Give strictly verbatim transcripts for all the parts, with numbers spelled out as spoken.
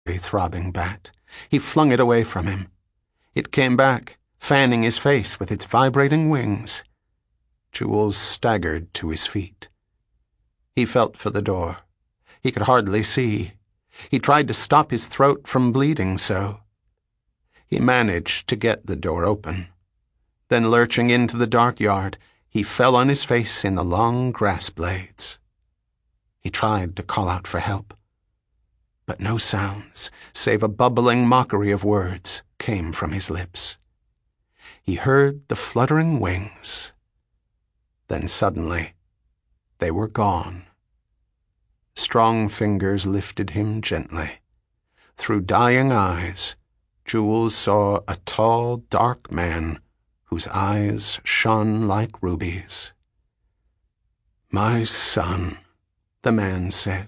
throbbing bat. He flung it away from him. It came back, fanning his face with its vibrating wings. Jules staggered to his feet. He felt for the door. He could hardly see. He tried to stop his throat from bleeding so. He managed to get the door open. Then, lurching into the dark yard, he fell on his face in the long grass blades. He tried to call out for help, but no sounds, save a bubbling mockery of words, came from his lips. He heard the fluttering wings. Then suddenly, they were gone. Strong fingers lifted him gently. Through dying eyes, Jules saw a tall, dark man whose eyes shone like rubies. "My son," the man said.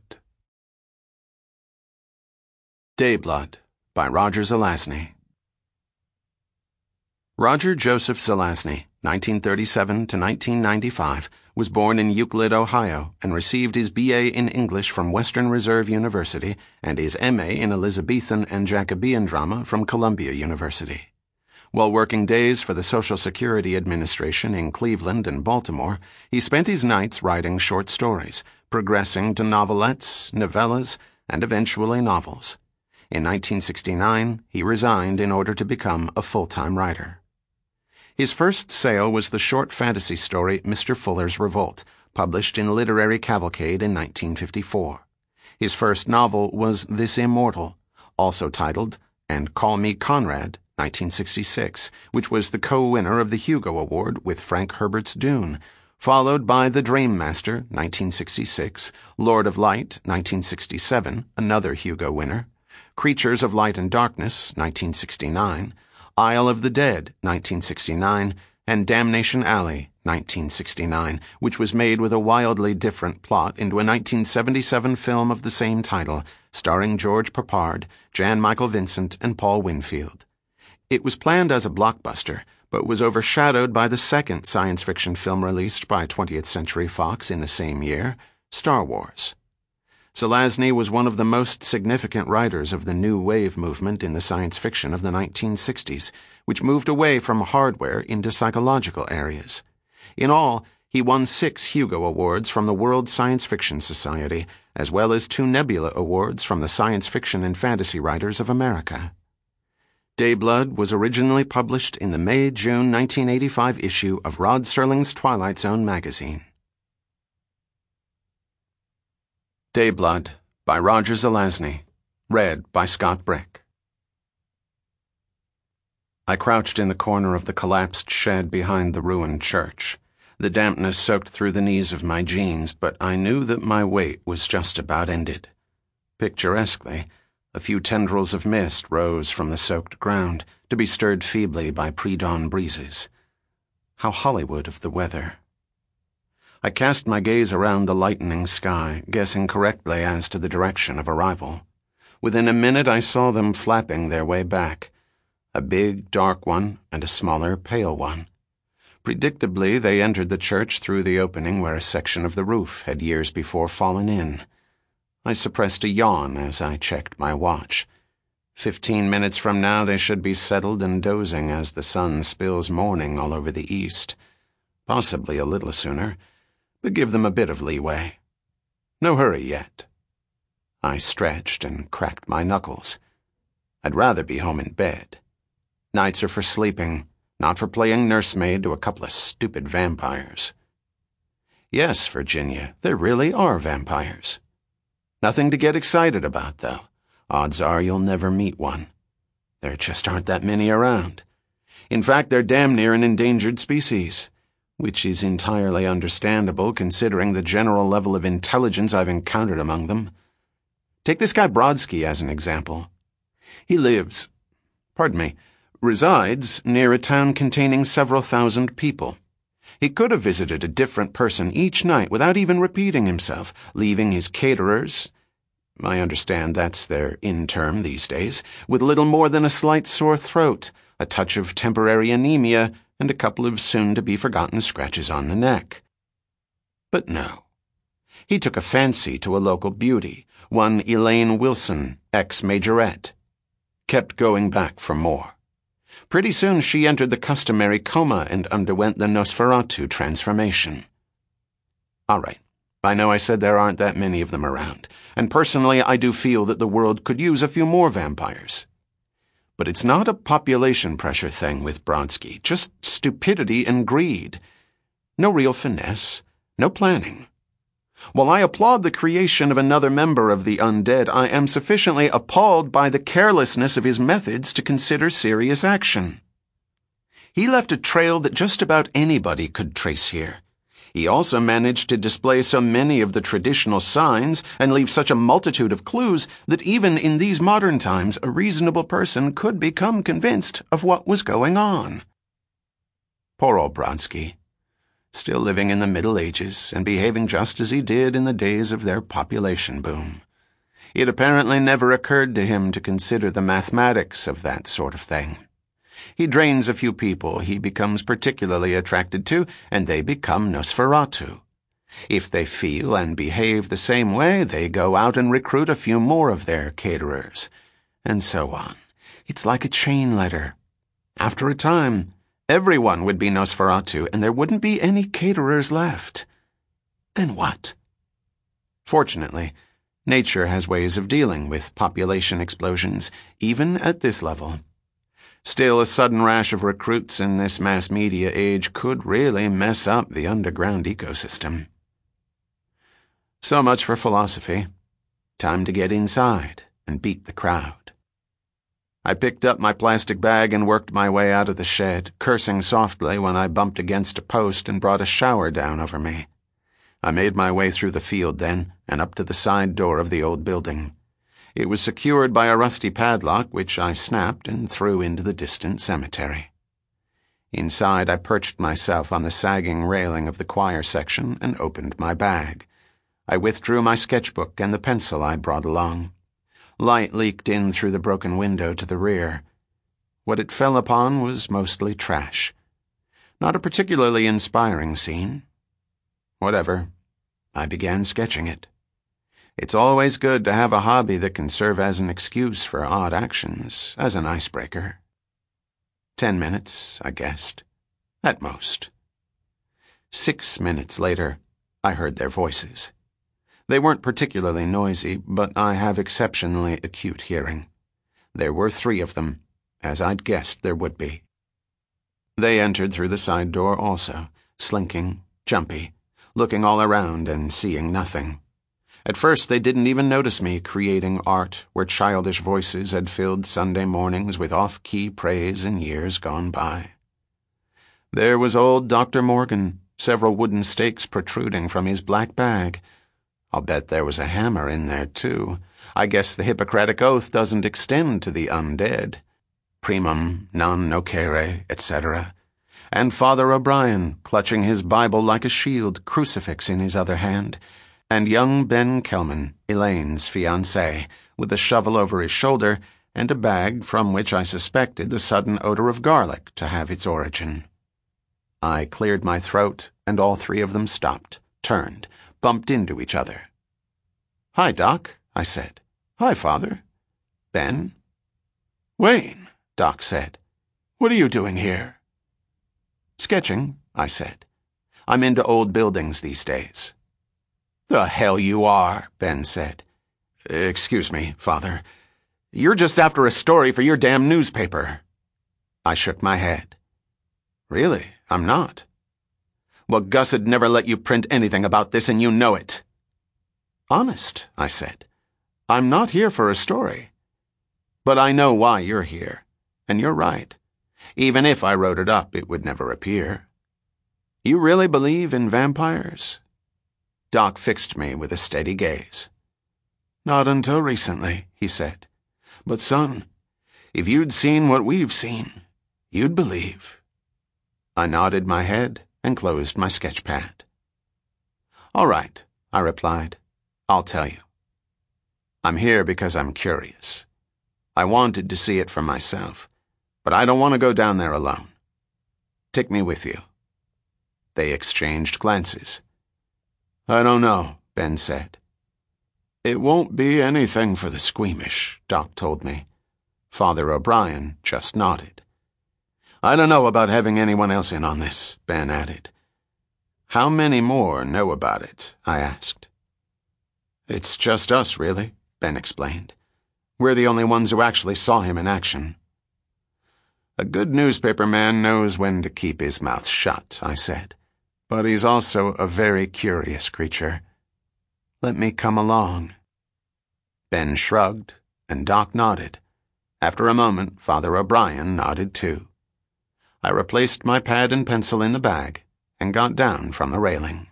Dayblood by Roger Zelazny. Roger Joseph Zelazny, nineteen thirty-seven to nineteen ninety-five, was born in Euclid, Ohio, and received his B A in English from Western Reserve University and his M A in Elizabethan and Jacobean drama from Columbia University. While working days for the Social Security Administration in Cleveland and Baltimore, he spent his nights writing short stories, progressing to novelettes, novellas, and eventually novels. In nineteen sixty-nine, he resigned in order to become a full-time writer. His first sale was the short fantasy story Mister Fuller's Revolt, published in Literary Cavalcade in nineteen fifty-four. His first novel was This Immortal, also titled And Call Me Conrad, nineteen sixty-six, which was the co-winner of the Hugo Award with Frank Herbert's Dune, followed by The Dream Master, nineteen sixty-six, Lord of Light, nineteen sixty-seven, another Hugo winner, Creatures of Light and Darkness, nineteen sixty-nine, Isle of the Dead, nineteen sixty-nine, and Damnation Alley, nineteen sixty-nine, which was made with a wildly different plot into a nineteen seventy-seven film of the same title, starring George Peppard, Jan Michael Vincent, and Paul Winfield. It was planned as a blockbuster, but was overshadowed by the second science fiction film released by twentieth Century Fox in the same year, Star Wars. Zelazny was one of the most significant writers of the New Wave movement in the science fiction of the nineteen sixties, which moved away from hardware into psychological areas. In all, he won six Hugo Awards from the World Science Fiction Society, as well as two Nebula Awards from the Science Fiction and Fantasy Writers of America. Dayblood was originally published in the May-June nineteen eighty-five issue of Rod Serling's Twilight Zone magazine. Dayblood by Roger Zelazny, read by Scott Brick. I crouched in the corner of the collapsed shed behind the ruined church. The dampness soaked through the knees of my jeans, but I knew that my wait was just about ended. Picturesquely, a few tendrils of mist rose from the soaked ground, to be stirred feebly by pre-dawn breezes. How Hollywood of the weather. I cast my gaze around the lightening sky, guessing correctly as to the direction of arrival. Within a minute I saw them flapping their way back, a big, dark one and a smaller, pale one. Predictably, they entered the church through the opening where a section of the roof had years before fallen in. I suppressed a yawn as I checked my watch. Fifteen minutes from now they should be settled and dozing as the sun spills morning all over the east. Possibly a little sooner, but give them a bit of leeway. No hurry yet. I stretched and cracked my knuckles. I'd rather be home in bed. Nights are for sleeping, not for playing nursemaid to a couple of stupid vampires. Yes, Virginia, there really are vampires. Nothing to get excited about, though. Odds are you'll never meet one. There just aren't that many around. In fact, they're damn near an endangered species, which is entirely understandable considering the general level of intelligence I've encountered among them. Take this guy Brodsky as an example. He lives, pardon me, resides near a town containing several thousand people. He could have visited a different person each night without even repeating himself, leaving his caterers, I understand that's their in-term these days, with little more than a slight sore throat, a touch of temporary anemia, and a couple of soon-to-be-forgotten scratches on the neck. But no. He took a fancy to a local beauty, one Elaine Wilson, ex-majorette. Kept going back for more. Pretty soon she entered the customary coma and underwent the Nosferatu transformation. All right, I know I said there aren't that many of them around, and personally I do feel that the world could use a few more vampires. But it's not a population pressure thing with Brodsky, just stupidity and greed. No real finesse, no planning. While I applaud the creation of another member of the undead, I am sufficiently appalled by the carelessness of his methods to consider serious action. He left a trail that just about anybody could trace here. He also managed to display so many of the traditional signs and leave such a multitude of clues that even in these modern times a reasonable person could become convinced of what was going on. Poor old Brodsky. Still living in the Middle Ages and behaving just as he did in the days of their population boom. It apparently never occurred to him to consider the mathematics of that sort of thing. He drains a few people he becomes particularly attracted to, and they become Nosferatu. If they feel and behave the same way, they go out and recruit a few more of their caterers. And so on. It's like a chain letter. After a time, everyone would be Nosferatu, and there wouldn't be any caterers left. Then what? Fortunately, nature has ways of dealing with population explosions, even at this level. Still, a sudden rash of recruits in this mass media age could really mess up the underground ecosystem. So much for philosophy. Time to get inside and beat the crowd. I picked up my plastic bag and worked my way out of the shed, cursing softly when I bumped against a post and brought a shower down over me. I made my way through the field then, and up to the side door of the old building. It was secured by a rusty padlock, which I snapped and threw into the distant cemetery. Inside, I perched myself on the sagging railing of the choir section and opened my bag. I withdrew my sketchbook and the pencil I brought along. Light leaked in through the broken window to the rear. What it fell upon was mostly trash. Not a particularly inspiring scene. Whatever. I began sketching it. It's always good to have a hobby that can serve as an excuse for odd actions, as an icebreaker. Ten minutes, I guessed. At most. Six minutes later, I heard their voices. They weren't particularly noisy, but I have exceptionally acute hearing. There were three of them, as I'd guessed there would be. They entered through the side door also, slinking, jumpy, looking all around and seeing nothing. At first they didn't even notice me creating art where childish voices had filled Sunday mornings with off-key praise in years gone by. There was old Doctor Morgan, several wooden stakes protruding from his black bag. I'll bet there was a hammer in there, too. I guess the Hippocratic Oath doesn't extend to the undead. Primum non nocere, et cetera. And Father O'Brien, clutching his Bible like a shield, crucifix in his other hand, and young Ben Kelman, Elaine's fiancé, with a shovel over his shoulder and a bag from which I suspected the sudden odor of garlic to have its origin. I cleared my throat, and all three of them stopped, turned, bumped into each other. "Hi, Doc," I said. "Hi, Father." "Ben?" "Wayne," Doc said. "What are you doing here?" "Sketching," I said. "I'm into old buildings these days." "The hell you are," Ben said. "Excuse me, Father. You're just after a story for your damn newspaper." I shook my head. "Really, I'm not." "Well, Gus'd never let you print anything about this, and you know it." "Honest," I said. "I'm not here for a story. But I know why you're here, and you're right. Even if I wrote it up, it would never appear. You really believe in vampires?" Doc fixed me with a steady gaze. "Not until recently," he said. "But son, if you'd seen what we've seen, you'd believe." I nodded my head and closed my sketch pad. "All right," I replied. "I'll tell you. I'm here because I'm curious. I wanted to see it for myself, but I don't want to go down there alone. Take me with you." They exchanged glances. "I don't know," Ben said. It won't be anything for the squeamish, Doc told me. Father O'Brien just nodded. I don't know about having anyone else in on this, Ben added. How many more know about it? I asked. It's just us, really, Ben explained. We're the only ones who actually saw him in action. A good newspaper man knows when to keep his mouth shut, I said. But he's also a very curious creature. Let me come along. Ben shrugged, and Doc nodded. After a moment, Father O'Brien nodded too. I replaced my pad and pencil in the bag and got down from the railing.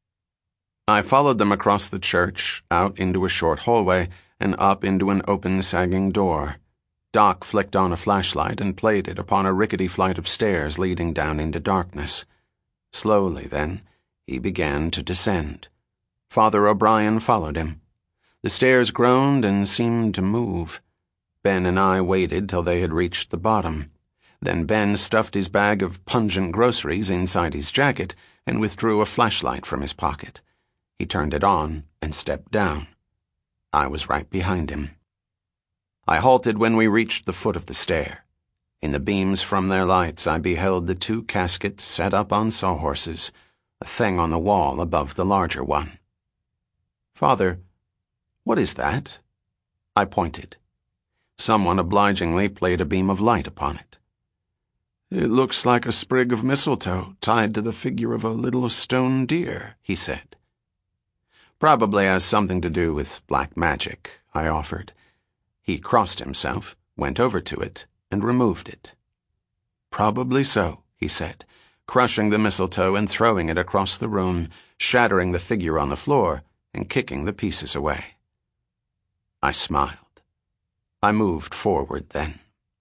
I followed them across the church, out into a short hallway, and up into an open, sagging door. Doc flicked on a flashlight and played it upon a rickety flight of stairs leading down into darkness. Slowly, then, he began to descend. Father O'Brien followed him. The stairs groaned and seemed to move. Ben and I waited till they had reached the bottom. Then Ben stuffed his bag of pungent groceries inside his jacket and withdrew a flashlight from his pocket. He turned it on and stepped down. I was right behind him. I halted when we reached the foot of the stair. In the beams from their lights, I beheld the two caskets set up on sawhorses, a thing on the wall above the larger one. Father, what is that? I pointed. Someone obligingly played a beam of light upon it. It looks like a sprig of mistletoe tied to the figure of a little stone deer, he said. Probably has something to do with black magic, I offered. He crossed himself, went over to it, and removed it. Probably so, he said, crushing the mistletoe and throwing it across the room, shattering the figure on the floor and kicking the pieces away. I smiled. I moved forward then.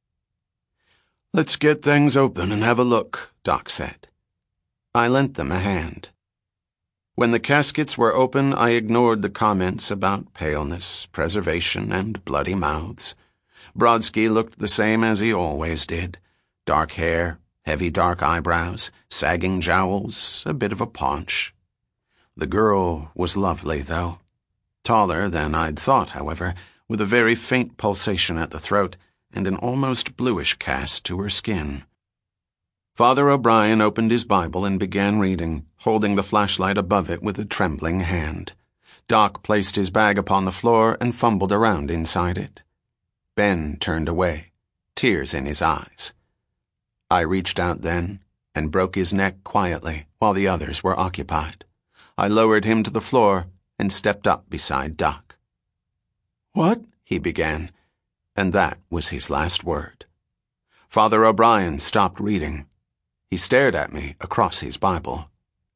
Let's get things open and have a look, Doc said. I lent them a hand. When the caskets were open, I ignored the comments about paleness, preservation, and bloody mouths. Brodsky looked the same as he always did. Dark hair, heavy dark eyebrows, sagging jowls, a bit of a paunch. The girl was lovely, though. Taller than I'd thought, however, with a very faint pulsation at the throat and an almost bluish cast to her skin. Father O'Brien opened his Bible and began reading, holding the flashlight above it with a trembling hand. Doc placed his bag upon the floor and fumbled around inside it. Ben turned away, tears in his eyes. I reached out then and broke his neck quietly while the others were occupied. I lowered him to the floor and stepped up beside Doc. What? He began, and that was his last word. Father O'Brien stopped reading. He stared at me across his Bible.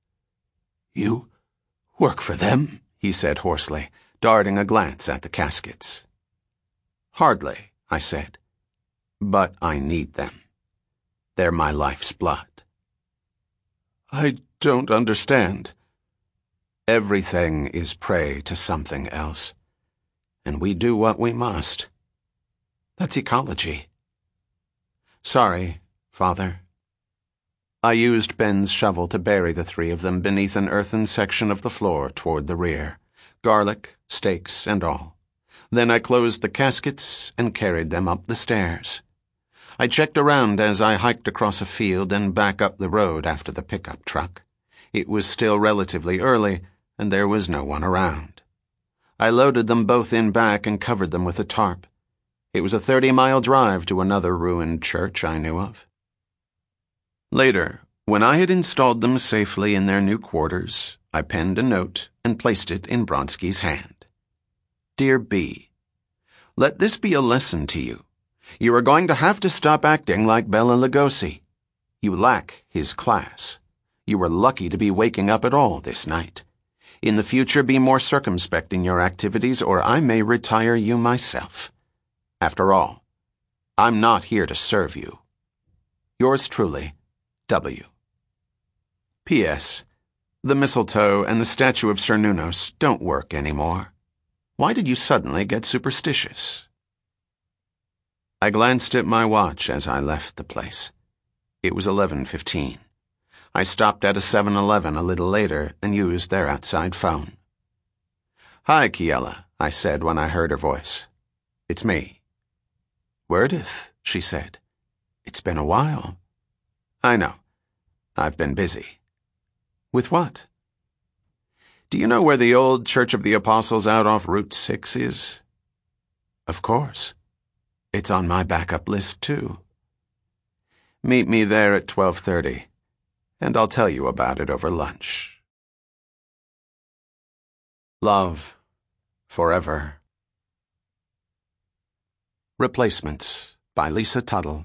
You work for them? He said hoarsely, darting a glance at the caskets. Hardly, I said. But I need them. They're my life's blood. I don't understand. Everything is prey to something else, and we do what we must. That's ecology. Sorry, Father. I used Ben's shovel to bury the three of them beneath an earthen section of the floor toward the rear, garlic, steaks, and all. Then I closed the caskets and carried them up the stairs. I checked around as I hiked across a field and back up the road after the pickup truck. It was still relatively early, and there was no one around. I loaded them both in back and covered them with a tarp. It was a thirty-mile drive to another ruined church I knew of. Later, when I had installed them safely in their new quarters, I penned a note and placed it in Brodsky's hand. Dear B, let this be a lesson to you. You are going to have to stop acting like Bela Lugosi. You lack his class. You were lucky to be waking up at all this night. In the future, be more circumspect in your activities, or I may retire you myself. After all, I'm not here to serve you. Yours truly, W. P S. The mistletoe and the statue of Cernunnos don't work anymore. Why did you suddenly get superstitious? I glanced at my watch as I left the place. It was eleven fifteen. I stopped at a seven eleven a little later and used their outside phone. Hi, Kiela, I said when I heard her voice. "It's me." "Wordith," she said. "It's been a while." "I know. I've been busy." "With what?" "Do you know where the old Church of the Apostles out off Route six is?" "Of course. It's on my backup list, too." "Meet me there at twelve thirty, and I'll tell you about it over lunch." Love, Forever. Replacements by Lisa Tuttle.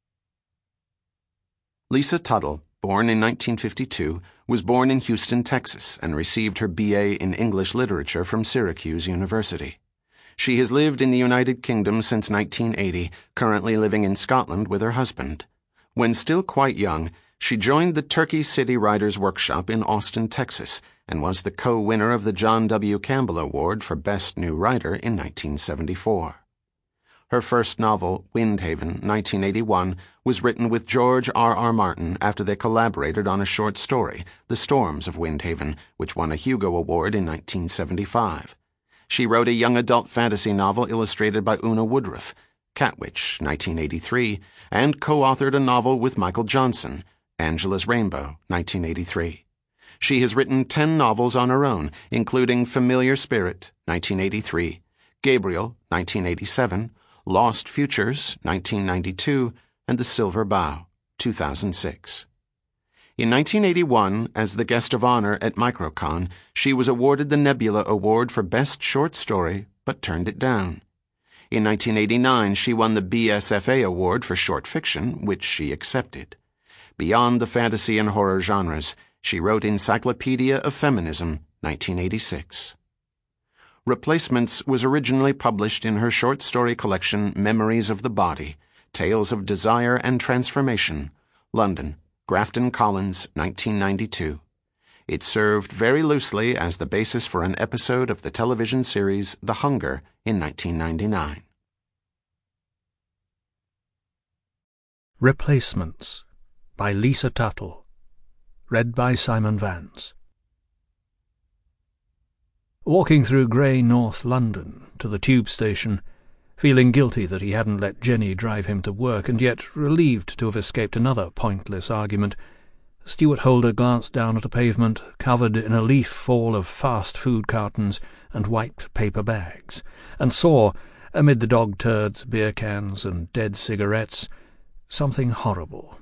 Lisa Tuttle, born in nineteen fifty-two, was born in Houston, Texas, and received her B A in English Literature from Syracuse University. She has lived in the United Kingdom since nineteen eighty, currently living in Scotland with her husband. When still quite young, she joined the Turkey City Writers' Workshop in Austin, Texas, and was the co-winner of the John W. Campbell Award for Best New Writer in nineteen seventy-four. Her first novel, Windhaven, nineteen eighty-one, was written with George R. R. Martin after they collaborated on a short story, The Storms of Windhaven, which won a Hugo Award in nineteen seventy-five. She wrote a young adult fantasy novel illustrated by Una Woodruff, Catwitch, nineteen eighty-three, and co-authored a novel with Michael Johnson, Angela's Rainbow, nineteen eighty-three. She has written ten novels on her own, including Familiar Spirit, nineteen eighty-three, Gabriel, nineteen eighty-seven, Lost Futures, nineteen ninety-two, and The Silver Bough, two thousand six. In nineteen eighty-one, as the guest of honor at Microcon, she was awarded the Nebula Award for Best Short Story, but turned it down. In nineteen eighty-nine, she won the B S F A Award for Short Fiction, which she accepted. Beyond the fantasy and horror genres, she wrote Encyclopedia of Feminism, nineteen eighty-six. Replacements was originally published in her short story collection Memories of the Body, Tales of Desire and Transformation, London, Grafton Collins, nineteen ninety-two. It served very loosely as the basis for an episode of the television series The Hunger in nineteen ninety-nine. Replacements by Lisa Tuttle. Read by Simon Vance. Walking through grey North London to the tube station, feeling guilty that he hadn't let Jenny drive him to work, and yet relieved to have escaped another pointless argument, Stuart Holder glanced down at a pavement covered in a leaf fall of fast food cartons and white paper bags, and saw, amid the dog turds, beer cans, and dead cigarettes, something horrible.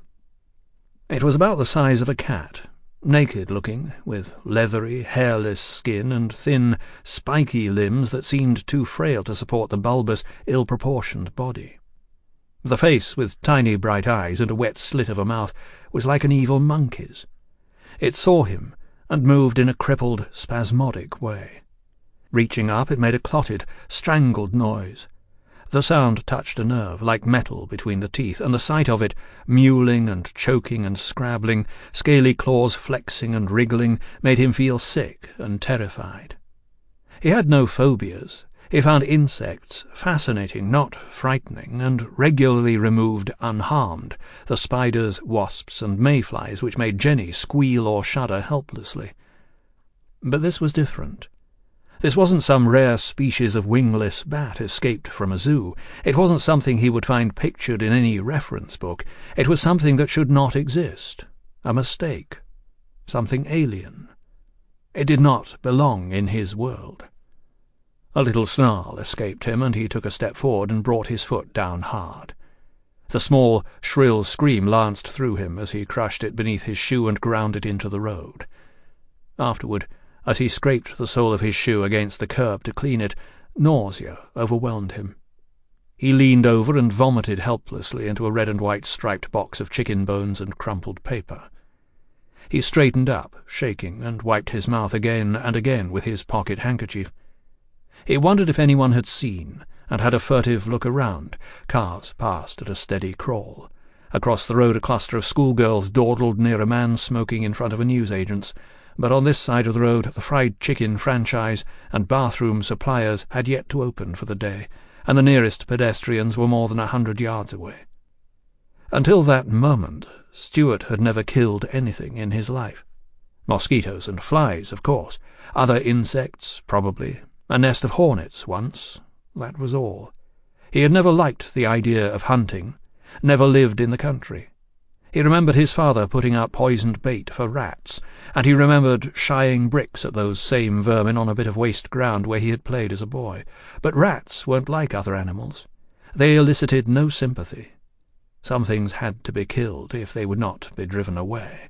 It was about the size of a cat, naked-looking, with leathery, hairless skin and thin, spiky limbs that seemed too frail to support the bulbous, ill-proportioned body. The face, with tiny bright eyes and a wet slit of a mouth, was like an evil monkey's. It saw him, and moved in a crippled, spasmodic way. Reaching up, it made a clotted, strangled noise. The sound touched a nerve, like metal between the teeth, and the sight of it, mewling and choking and scrabbling, scaly claws flexing and wriggling, made him feel sick and terrified. He had no phobias. He found insects fascinating, not frightening, and regularly removed unharmed the spiders, wasps, and mayflies which made Jenny squeal or shudder helplessly. But this was different. This wasn't some rare species of wingless bat escaped from a zoo. It wasn't something he would find pictured in any reference book. It was something that should not exist. A mistake. Something alien. It did not belong in his world. A little snarl escaped him, and he took a step forward and brought his foot down hard. The small, shrill scream lanced through him as he crushed it beneath his shoe and ground it into the road. Afterward, as he scraped the sole of his shoe against the curb to clean it, nausea overwhelmed him. He leaned over and vomited helplessly into a red and white striped box of chicken bones and crumpled paper. He straightened up, shaking, and wiped his mouth again and again with his pocket handkerchief. He wondered if anyone had seen, and had a furtive look around. Cars passed at a steady crawl. Across the road a cluster of schoolgirls dawdled near a man smoking in front of a newsagent's, but on this side of the road the fried chicken franchise and bathroom suppliers had yet to open for the day, and the nearest pedestrians were more than a hundred yards away. Until that moment, Stuart had never killed anything in his life. Mosquitoes and flies, of course. Other insects, probably. A nest of hornets once, that was all. He had never liked the idea of hunting, never lived in the country. He remembered his father putting out poisoned bait for rats, and he remembered shying bricks at those same vermin on a bit of waste ground where he had played as a boy. But rats weren't like other animals. They elicited no sympathy. Some things had to be killed if they would not be driven away.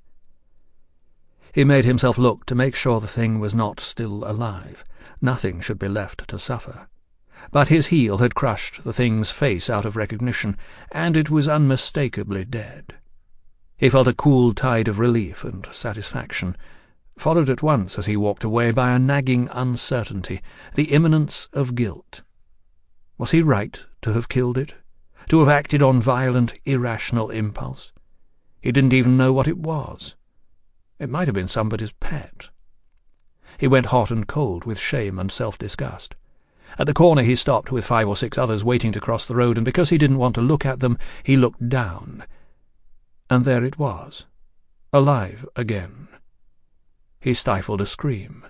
He made himself look to make sure the thing was not still alive. Nothing should be left to suffer. But his heel had crushed the thing's face out of recognition, and it was unmistakably dead. He felt a cool tide of relief and satisfaction, followed at once as he walked away by a nagging uncertainty, the imminence of guilt. Was he right to have killed it, to have acted on violent, irrational impulse? He didn't even know what it was. It might have been somebody's pet. He went hot and cold with shame and self-disgust. At the corner he stopped with five or six others waiting to cross the road, and because he didn't want to look at them, he looked down. And there it was, alive again. He stifled a scream.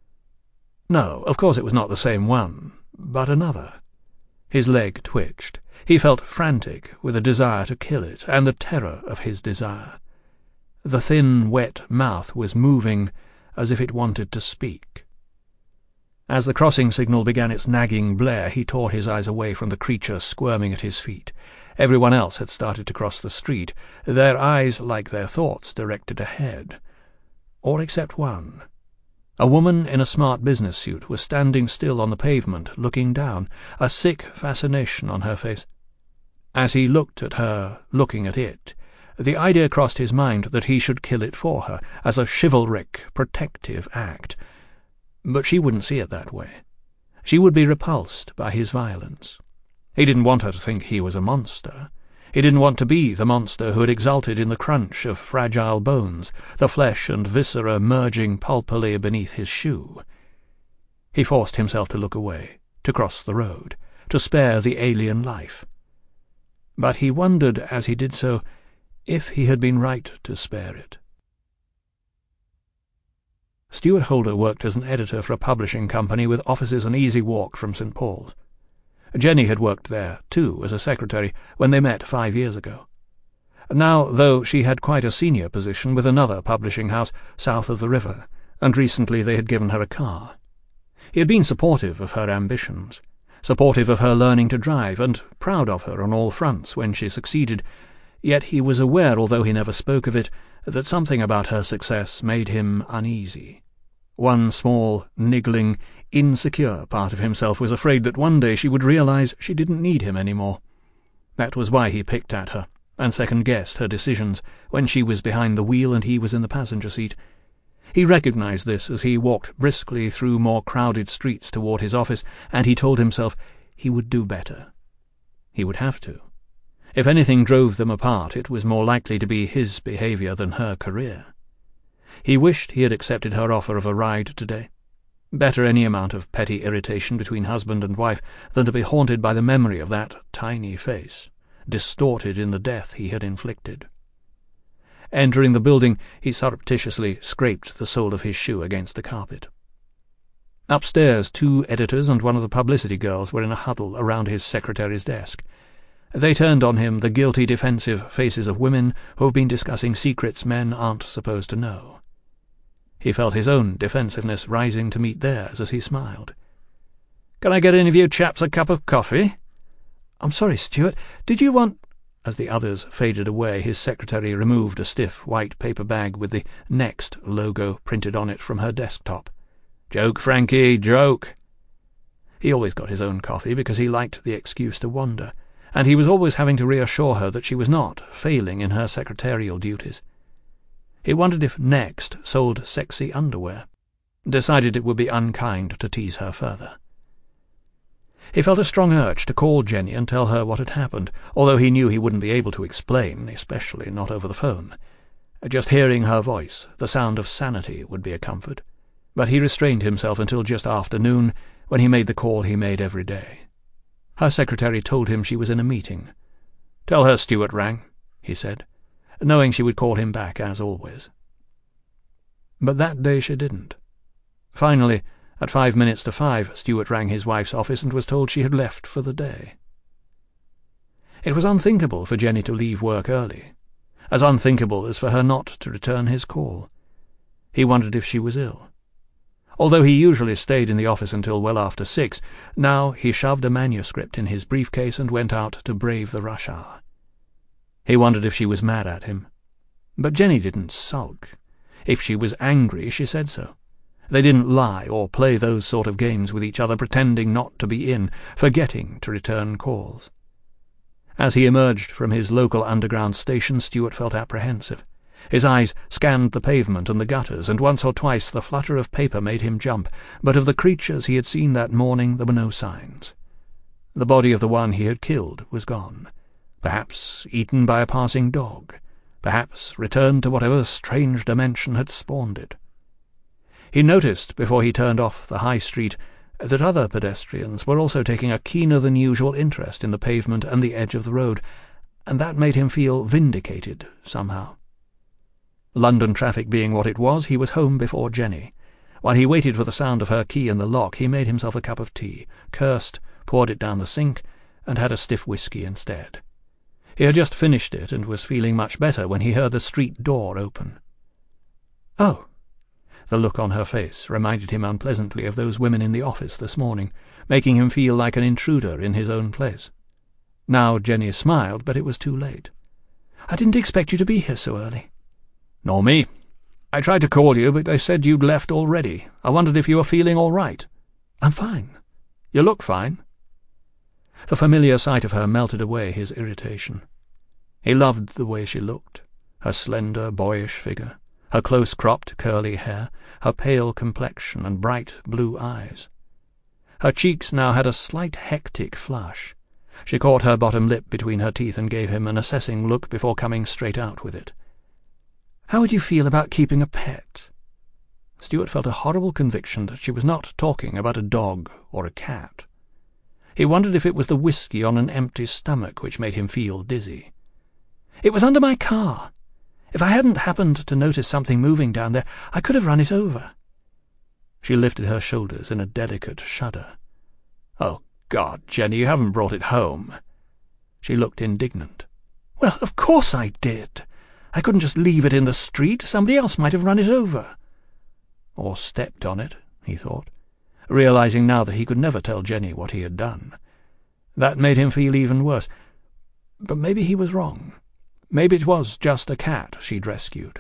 No, of course it was not the same one, but another. His leg twitched. He felt frantic with a desire to kill it, and the terror of his desire. The thin, wet mouth was moving as if it wanted to speak. As the crossing signal began its nagging blare, he tore his eyes away from the creature squirming at his feet. Everyone else had started to cross the street, their eyes, like their thoughts, directed ahead. All except one. A woman in a smart business suit was standing still on the pavement, looking down, a sick fascination on her face. As he looked at her, looking at it, the idea crossed his mind that he should kill it for her, as a chivalric, protective act. But she wouldn't see it that way. She would be repulsed by his violence. He didn't want her to think he was a monster. He didn't want to be the monster who had exulted in the crunch of fragile bones, the flesh and viscera merging pulpily beneath his shoe. He forced himself to look away, to cross the road, to spare the alien life. But he wondered as he did so if he had been right to spare it. Stuart Holder worked as an editor for a publishing company with offices an easy walk from Saint Paul's. Jenny had worked there, too, as a secretary, when they met five years ago. Now, though, she had quite a senior position with another publishing house south of the river, and recently they had given her a car. He had been supportive of her ambitions, supportive of her learning to drive, and proud of her on all fronts when she succeeded, yet he was aware, although he never spoke of it, that something about her success made him uneasy. One small, niggling, insecure part of himself was afraid that one day she would realize she didn't need him any more. That was why he picked at her, and second-guessed her decisions, when she was behind the wheel and he was in the passenger seat. He recognized this as he walked briskly through more crowded streets toward his office, and he told himself he would do better. He would have to. If anything drove them apart, it was more likely to be his behavior than her career. He wished he had accepted her offer of a ride today. Better any amount of petty irritation between husband and wife than to be haunted by the memory of that tiny face, distorted in the death he had inflicted. Entering the building, he surreptitiously scraped the sole of his shoe against the carpet. Upstairs, two editors and one of the publicity girls were in a huddle around his secretary's desk. They turned on him the guilty, defensive faces of women who have been discussing secrets men aren't supposed to know. He felt his own defensiveness rising to meet theirs as he smiled. "Can I get any of you chaps a cup of coffee?" "I'm sorry, Stuart. Did you want—" As the others faded away, his secretary removed a stiff white paper bag with the Next logo printed on it from her desktop. "Joke, Frankie, joke." He always got his own coffee because he liked the excuse to wander, and he was always having to reassure her that she was not failing in her secretarial duties. He wondered if Next sold sexy underwear, decided it would be unkind to tease her further. He felt a strong urge to call Jenny and tell her what had happened, although he knew he wouldn't be able to explain, especially not over the phone. Just hearing her voice, the sound of sanity, would be a comfort, but he restrained himself until just after noon, when he made the call he made every day. Her secretary told him she was in a meeting. "Tell her Stuart rang," he said, knowing she would call him back as always. But that day she didn't. Finally, At five minutes to five, Stuart rang his wife's office and was told she had left for the day. It was unthinkable for Jenny to leave work early, as unthinkable as for her not to return his call. He wondered if she was ill. Although he usually stayed in the office until well after six, now he shoved a manuscript in his briefcase and went out to brave the rush hour. He wondered if she was mad at him. But Jenny didn't sulk. If she was angry, she said so. They didn't lie or play those sort of games with each other, pretending not to be in, forgetting to return calls. As he emerged from his local underground station, Stuart felt apprehensive. His eyes scanned the pavement and the gutters, and once or twice the flutter of paper made him jump, but of the creatures he had seen that morning there were no signs. The body of the one he had killed was gone, perhaps eaten by a passing dog, perhaps returned to whatever strange dimension had spawned it. He noticed, before he turned off the high street, that other pedestrians were also taking a keener-than-usual interest in the pavement and the edge of the road, and that made him feel vindicated somehow. London traffic being what it was, he was home before Jenny. While he waited for the sound of her key in the lock, he made himself a cup of tea, cursed, poured it down the sink, and had a stiff whisky instead. He had just finished it and was feeling much better when he heard the street door open. "Oh!" The look on her face reminded him unpleasantly of those women in the office this morning, making him feel like an intruder in his own place. Now Jenny smiled, but it was too late. "I didn't expect you to be here so early." "Nor me. I tried to call you, but they said you'd left already. I wondered if you were feeling all right." "I'm fine." "You look fine." The familiar sight of her melted away his irritation. He loved the way she looked, her slender, boyish figure, her close-cropped, curly hair, her pale complexion and bright blue eyes. Her cheeks now had a slight hectic flush. She caught her bottom lip between her teeth and gave him an assessing look before coming straight out with it. "How would you feel about keeping a pet?" Stuart felt a horrible conviction that she was not talking about a dog or a cat. He wondered if it was the whisky on an empty stomach which made him feel dizzy. "It was under my car. If I hadn't happened to notice something moving down there, I could have run it over." She lifted her shoulders in a delicate shudder. "Oh, God, Jenny, you haven't brought it home." She looked indignant. "Well, of course I did. I couldn't just leave it in the street. Somebody else might have run it over." Or stepped on it, he thought, realizing now that he could never tell Jenny what he had done. That made him feel even worse. But maybe he was wrong. Maybe it was just a cat she'd rescued.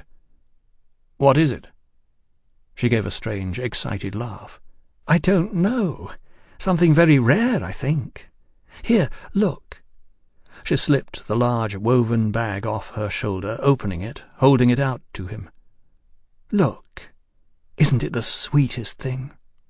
"What is it?" She gave a strange, excited laugh. "I don't know. Something very rare, I think. Here, look." She slipped the large woven bag off her shoulder, opening it, holding it out to him. "Look. Isn't it the sweetest thing?"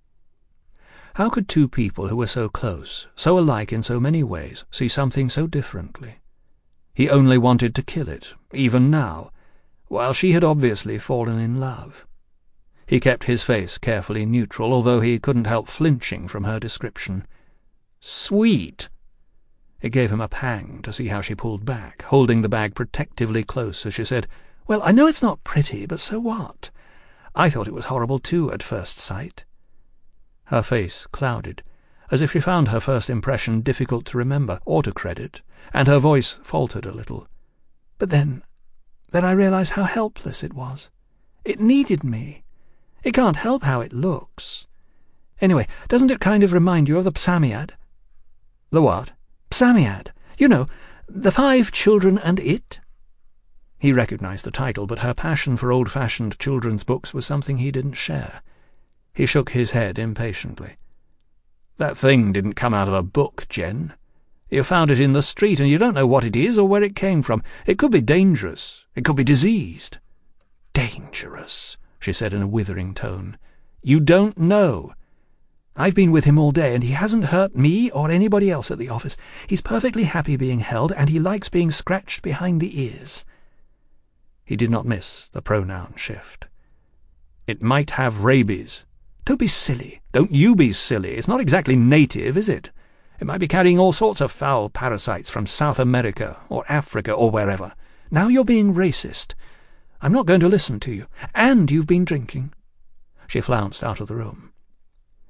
How could two people who were so close, so alike in so many ways, see something so differently? He only wanted to kill it, even now, while she had obviously fallen in love. He kept his face carefully neutral, although he couldn't help flinching from her description. "Sweet!" It gave him a pang to see how she pulled back, holding the bag protectively close as she said, "Well, I know it's not pretty, but so what? I thought it was horrible too at first sight." Her face clouded, as if she found her first impression difficult to remember or to credit, and her voice faltered a little. "But then, then I realized how helpless it was. It needed me. It can't help how it looks. Anyway, doesn't it kind of remind you of the Psammead?" "The what?" "Psammead. You know, The Five Children and It." He recognized the title, but her passion for old-fashioned children's books was something he didn't share. He shook his head impatiently. "That thing didn't come out of a book, Jen. You found it in the street, and you don't know what it is or where it came from. It could be dangerous. It could be diseased." "Dangerous," she said in a withering tone. "You don't know. I've been with him all day, and he hasn't hurt me or anybody else at the office. He's perfectly happy being held, and he likes being scratched behind the ears." He did not miss the pronoun shift. "It might have rabies." "Don't be silly. Don't you be silly. It's not exactly native, is it? It might be carrying all sorts of foul parasites from South America or Africa or wherever. Now you're being racist. I'm not going to listen to you. And you've been drinking." She flounced out of the room.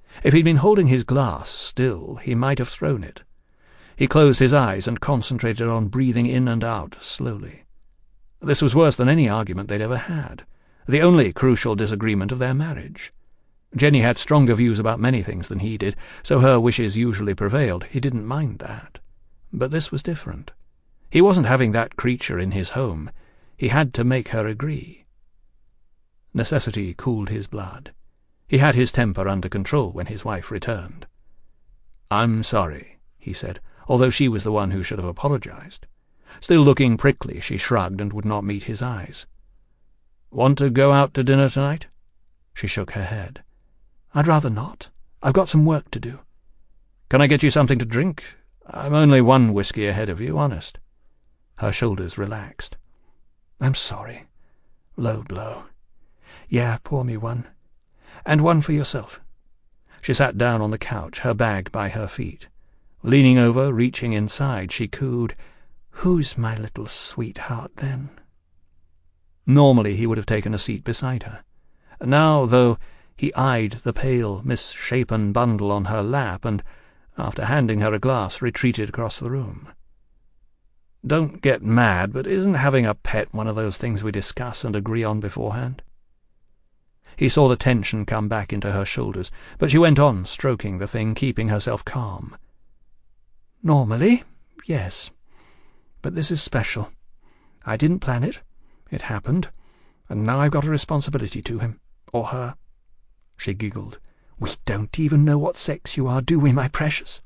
If he'd been holding his glass still, he might have thrown it. He closed his eyes and concentrated on breathing in and out slowly. This was worse than any argument they'd ever had, the only crucial disagreement of their marriage. Jenny had stronger views about many things than he did, so her wishes usually prevailed. He didn't mind that. But this was different. He wasn't having that creature in his home. He had to make her agree. Necessity cooled his blood. He had his temper under control when his wife returned. "I'm sorry," he said, although she was the one who should have apologized. Still looking prickly, she shrugged and would not meet his eyes. "Want to go out to dinner tonight?" She shook her head. "I'd rather not. I've got some work to do." "Can I get you something to drink? I'm only one whiskey ahead of you, honest." Her shoulders relaxed. "I'm sorry. Low blow. Yeah, pour me one. And one for yourself." She sat down on the couch, her bag by her feet. Leaning over, reaching inside, she cooed, "Who's my little sweetheart, then?" Normally he would have taken a seat beside her. Now, though, he eyed the pale, misshapen bundle on her lap and, after handing her a glass, retreated across the room. "Don't get mad, but isn't having a pet one of those things we discuss and agree on beforehand?" He saw the tension come back into her shoulders, but she went on stroking the thing, keeping herself calm. "Normally, yes. But this is special. I didn't plan it. It happened. And now I've got a responsibility to him. Or her." She giggled. "We don't even know what sex you are, do we, my precious?"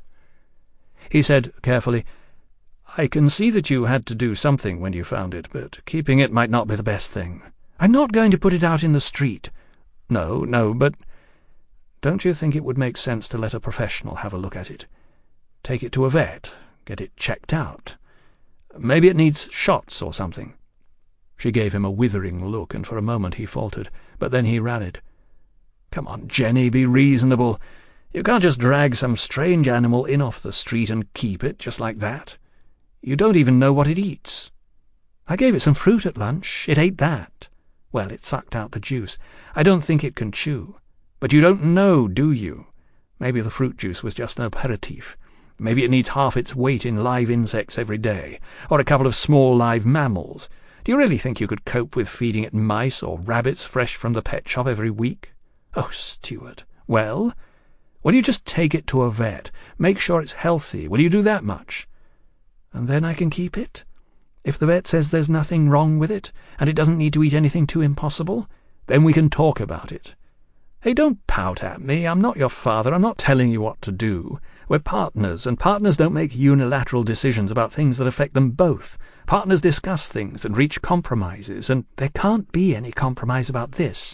He said carefully, "I can see that you had to do something when you found it, but keeping it might not be the best thing. I'm not going to put it out in the street." "No, no, but don't you think it would make sense to let a professional have a look at it? Take it to a vet, get it checked out. Maybe it needs shots or something." She gave him a withering look, and for a moment he faltered, but then he rallied. "Come on, Jenny, be reasonable. You can't just drag some strange animal in off the street and keep it just like that. You don't even know what it eats." "I gave it some fruit at lunch. It ate that. Well, it sucked out the juice. I don't think it can chew. But you don't know, do you? Maybe the fruit juice was just an aperitif. Maybe it needs half its weight in live insects every day, or a couple of small live mammals. Do you really think you could cope with feeding it mice or rabbits fresh from the pet shop every week? Oh, Stuart. Well, will you just take it to a vet, make sure it's healthy? Will you do that much? And then I can keep it? If the vet says there's nothing wrong with it, and it doesn't need to eat anything too impossible, then we can talk about it. Hey, don't pout at me. I'm not your father. I'm not telling you what to do. We're partners, and partners don't make unilateral decisions about things that affect them both. Partners discuss things and reach compromises, and there can't be any compromise about this."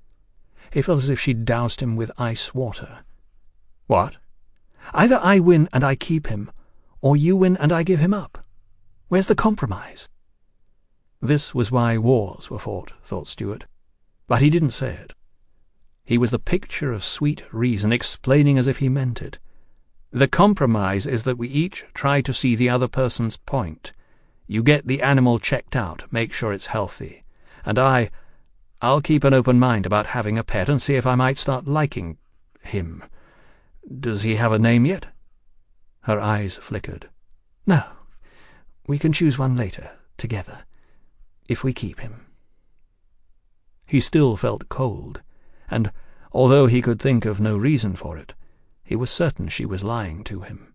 He felt as if she'd doused him with ice water. "What?" "Either I win and I keep him, or you win and I give him up. Where's the compromise?" This was why wars were fought, thought Stuart. But he didn't say it. He was the picture of sweet reason, explaining as if he meant it. "The compromise is that we each try to see the other person's point. You get the animal checked out, make sure it's healthy. And I, I'll keep an open mind about having a pet and see if I might start liking him. Does he have a name yet?" Her eyes flickered. "No. We can choose one later, together, if we keep him." He still felt cold, and, although he could think of no reason for it, he was certain she was lying to him.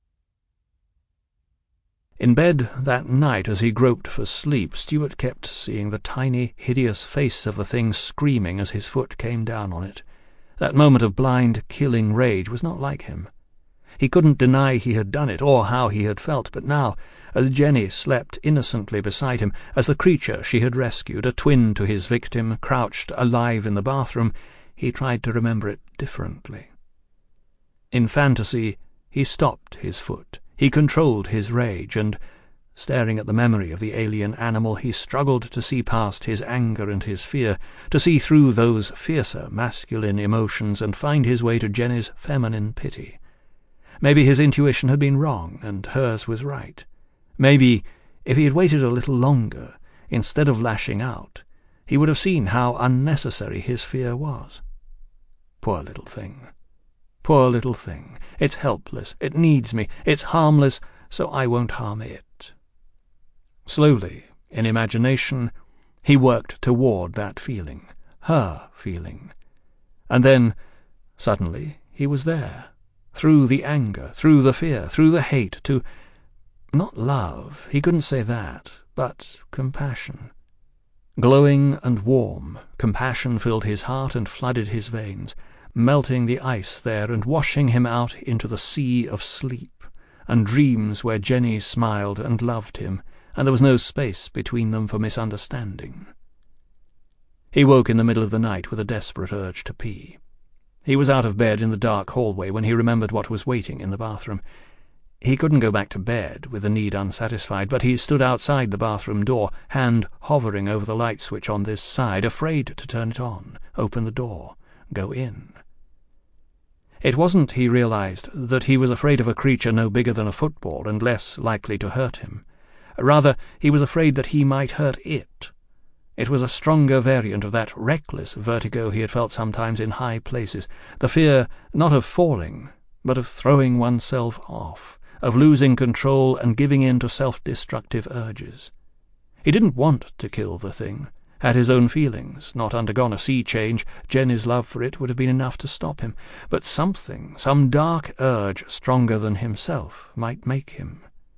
In bed that night, as he groped for sleep, Stuart kept seeing the tiny, hideous face of the thing screaming as his foot came down on it. That moment of blind, killing rage was not like him. He couldn't deny he had done it, or how he had felt, but now, as Jenny slept innocently beside him, as the creature she had rescued, a twin to his victim, crouched alive in the bathroom, he tried to remember it differently. In fantasy, he stopped his foot, he controlled his rage, and, staring at the memory of the alien animal, he struggled to see past his anger and his fear, to see through those fiercer masculine emotions and find his way to Jenny's feminine pity. Maybe his intuition had been wrong, and hers was right. Maybe, if he had waited a little longer, instead of lashing out, he would have seen how unnecessary his fear was. Poor little thing. Poor little thing. It's helpless. It needs me. It's harmless, so I won't harm it. Slowly, in imagination, he worked toward that feeling, her feeling. And then, suddenly, he was there, through the anger, through the fear, through the hate, to, not love, he couldn't say that, but compassion. Glowing and warm, compassion filled his heart and flooded his veins, melting the ice there and washing him out into the sea of sleep, and dreams where Jenny smiled and loved him, and there was no space between them for misunderstanding. He woke in the middle of the night with a desperate urge to pee. He was out of bed in the dark hallway when he remembered what was waiting in the bathroom. He couldn't go back to bed with the need unsatisfied, but he stood outside the bathroom door, hand hovering over the light switch on this side, afraid to turn it on, open the door, go in. It wasn't, he realized, that he was afraid of a creature no bigger than a football and less likely to hurt him. Rather, he was afraid that he might hurt it. It was a stronger variant of that reckless vertigo he had felt sometimes in high places, the fear not of falling, but of throwing oneself off, of losing control and giving in to self-destructive urges. He didn't want to kill the thing, had his own feelings, not undergone a sea change. Jenny's love for it would have been enough to stop him, but something, some dark urge stronger than himself, might make him.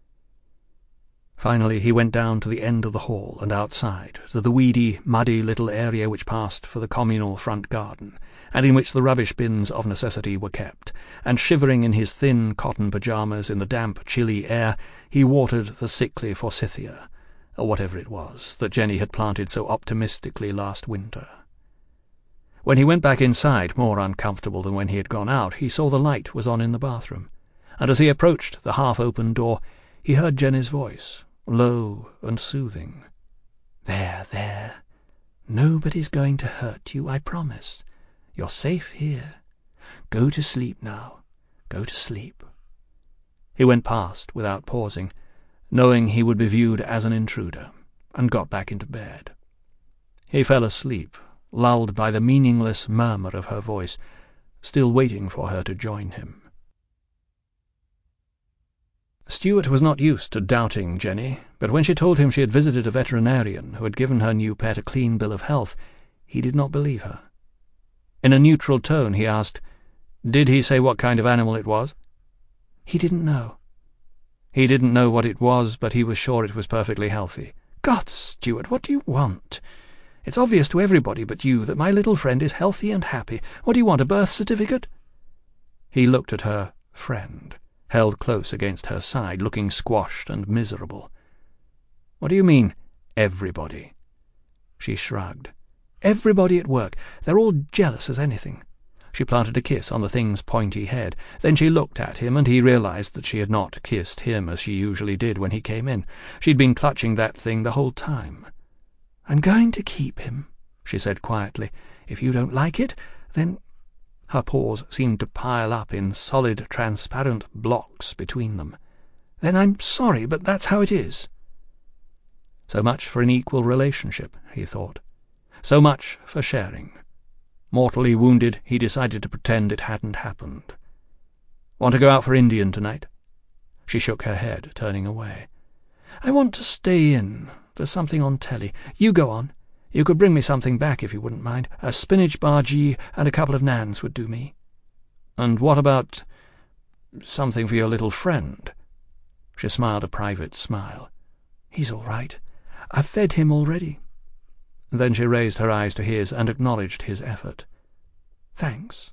Finally he went down to the end of the hall and outside, to the weedy, muddy little area which passed for the communal front garden, and in which the rubbish bins of necessity were kept, and shivering in his thin cotton pyjamas in the damp, chilly air, he watered the sickly forsythia, or whatever it was, that Jenny had planted so optimistically last winter. When he went back inside, more uncomfortable than when he had gone out, he saw the light was on in the bathroom, and as he approached the half-open door, he heard Jenny's voice, low and soothing. "There, there. Nobody's going to hurt you, I promise. You're safe here. Go to sleep now. Go to sleep." He went past without pausing, knowing he would be viewed as an intruder, and got back into bed. He fell asleep, lulled by the meaningless murmur of her voice, still waiting for her to join him. Stuart was not used to doubting Jenny, but when she told him she had visited a veterinarian who had given her new pet a clean bill of health, he did not believe her. In a neutral tone he asked, "Did he say what kind of animal it was?" "He didn't know." He didn't know what it was, but he was sure it was perfectly healthy. "God, Stuart, what do you want? It's obvious to everybody but you that my little friend is healthy and happy. What do you want, a birth certificate?" He looked at her friend, held close against her side, looking squashed and miserable. "What do you mean, everybody?" She shrugged. "Everybody at work. They're all jealous as anything." She planted a kiss on the thing's pointy head. Then she looked at him, and he realized that she had not kissed him as she usually did when he came in. She'd been clutching that thing the whole time. "I'm going to keep him," she said quietly. "If you don't like it, then—" Her paws seemed to pile up in solid, transparent blocks between them. "Then I'm sorry, but that's how it is." So much for an equal relationship, he thought. So much for sharing. Mortally wounded, he decided to pretend it hadn't happened. "Want to go out for Indian tonight?" She shook her head, turning away. "I want to stay in. There's something on telly. You go on. You could bring me something back if you wouldn't mind. A spinach bhaji and a couple of naans would do me." "And what about something for your little friend?" She smiled a private smile. "He's all right. I've fed him already." Then she raised her eyes to his and acknowledged his effort. "Thanks."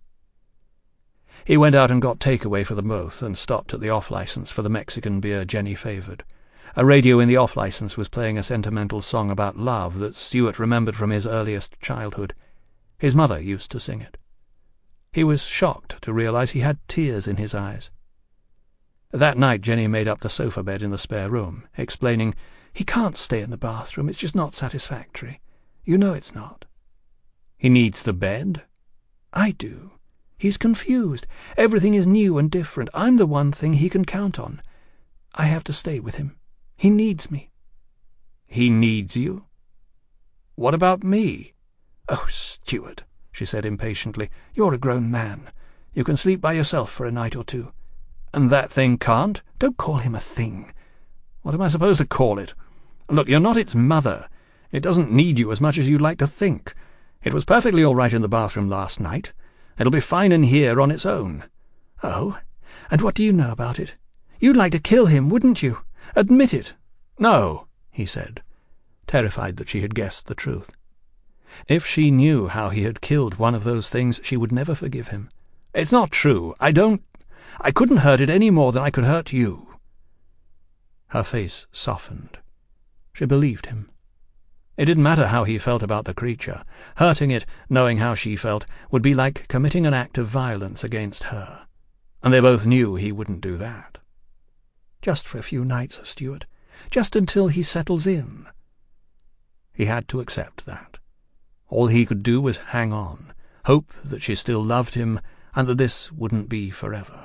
He went out and got takeaway for them both, and stopped at the off-licence for the Mexican beer Jenny favoured. A radio in the off-licence was playing a sentimental song about love that Stuart remembered from his earliest childhood. His mother used to sing it. He was shocked to realize he had tears in his eyes. That night Jenny made up the sofa bed in the spare room, explaining, "He can't stay in the bathroom. It's just not satisfactory. You know it's not." "He needs the bed?" "I do. He's confused. Everything is new and different. I'm the one thing he can count on. I have to stay with him. He needs me." "He needs you? What about me?" "Oh, Stuart," she said impatiently, "you're a grown man. You can sleep by yourself for a night or two. And that thing can't? Don't call him a thing. What am I supposed to call it? Look, you're not its mother. It doesn't need you as much as you'd like to think. It was perfectly all right in the bathroom last night. It'll be fine in here on its own. Oh, and what do you know about it? You'd like to kill him, wouldn't you? Admit it. No, he said, terrified that she had guessed the truth. If she knew how he had killed one of those things, she would never forgive him. It's not true. I don't... I couldn't hurt it any more than I could hurt you. Her face softened. She believed him. It didn't matter how he felt about the creature. Hurting it, knowing how she felt, would be like committing an act of violence against her. And they both knew he wouldn't do that. Just for a few nights, Stuart. Just until he settles in. He had to accept that. All he could do was hang on, hope that she still loved him, and that this wouldn't be forever.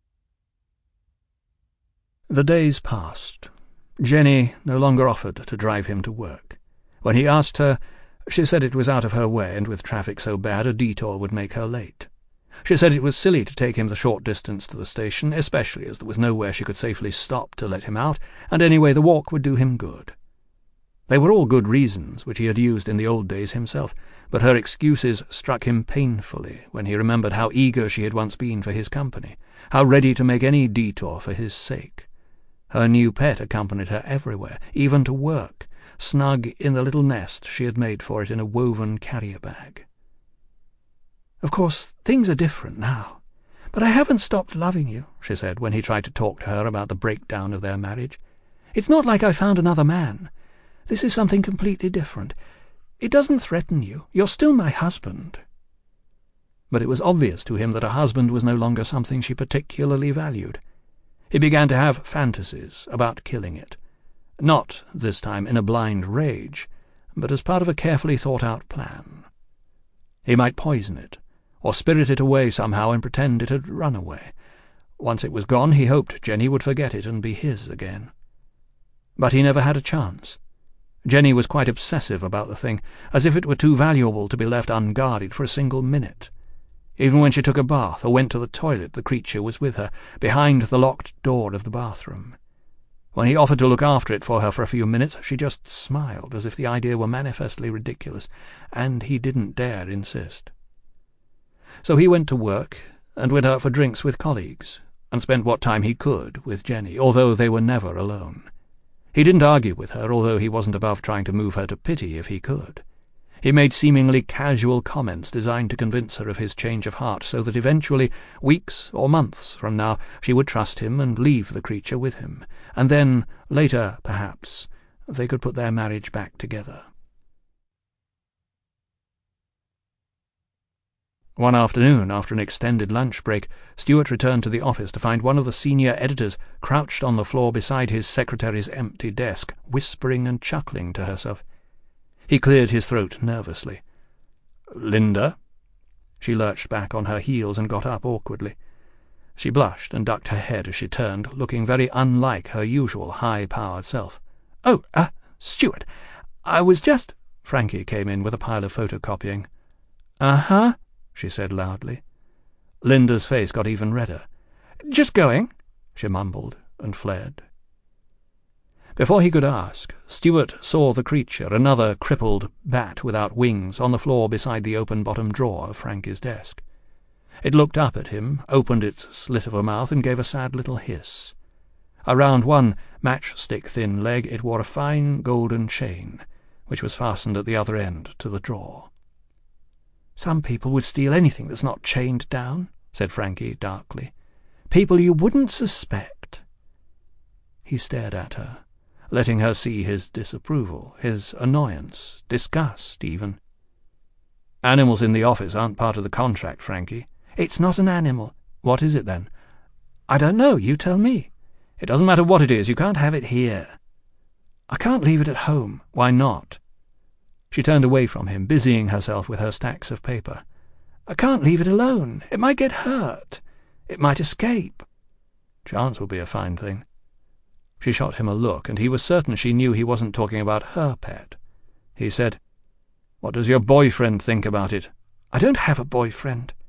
The days passed. Jenny no longer offered to drive him to work. When he asked her, she said it was out of her way, and with traffic so bad a detour would make her late. She said it was silly to take him the short distance to the station, especially as there was nowhere she could safely stop to let him out, and anyway the walk would do him good. They were all good reasons, which he had used in the old days himself, but her excuses struck him painfully when he remembered how eager she had once been for his company, how ready to make any detour for his sake. Her new pet accompanied her everywhere, even to work, snug in the little nest she had made for it in a woven carrier-bag. "Of course, things are different now, but I haven't stopped loving you," she said when he tried to talk to her about the breakdown of their marriage. "It's not like I found another man. This is something completely different. It doesn't threaten you. You're still my husband." But it was obvious to him that a husband was no longer something she particularly valued. He began to have fantasies about killing it, not, this time, in a blind rage, but as part of a carefully thought-out plan. He might poison it, or spirit it away somehow and pretend it had run away. Once it was gone, he hoped Jenny would forget it and be his again. But he never had a chance. Jenny was quite obsessive about the thing, as if it were too valuable to be left unguarded for a single minute. Even when she took a bath or went to the toilet, the creature was with her, behind the locked door of the bathroom. When he offered to look after it for her for a few minutes, she just smiled, as if the idea were manifestly ridiculous, and he didn't dare insist. So he went to work, and went out for drinks with colleagues, and spent what time he could with Jenny, although they were never alone. He didn't argue with her, although he wasn't above trying to move her to pity if he could. He made seemingly casual comments designed to convince her of his change of heart, so that eventually, weeks or months from now, she would trust him and leave the creature with him, and then, later, perhaps, they could put their marriage back together. One afternoon, after an extended lunch break, Stuart returned to the office to find one of the senior editors crouched on the floor beside his secretary's empty desk, whispering and chuckling to herself. He cleared his throat nervously. "Linda?" She lurched back on her heels and got up awkwardly. She blushed and ducked her head as she turned, looking very unlike her usual high-powered self. "Oh, uh, Stuart, I was just—" Frankie came in with a pile of photocopying. "Uh-huh," she said loudly. Linda's face got even redder. "Just going," she mumbled and fled. Before he could ask, Stuart saw the creature, another crippled bat without wings, on the floor beside the open-bottom drawer of Frankie's desk. It looked up at him, opened its slit of a mouth, and gave a sad little hiss. Around one matchstick-thin leg it wore a fine golden chain, which was fastened at the other end to the drawer. "Some people would steal anything that's not chained down," said Frankie darkly. "People you wouldn't suspect." He stared at her, letting her see his disapproval, his annoyance, disgust even. "Animals in the office aren't part of the contract, Frankie." "It's not an animal." "What is it, then?" "I don't know. You tell me." "It doesn't matter what it is. You can't have it here." "I can't leave it at home." "Why not?" She turned away from him, busying herself with her stacks of paper. "I can't leave it alone. It might get hurt. It might escape." "Chance will be a fine thing." She shot him a look, and he was certain she knew he wasn't talking about her pet. He said, "What does your boyfriend think about it?" "I don't have a boyfriend."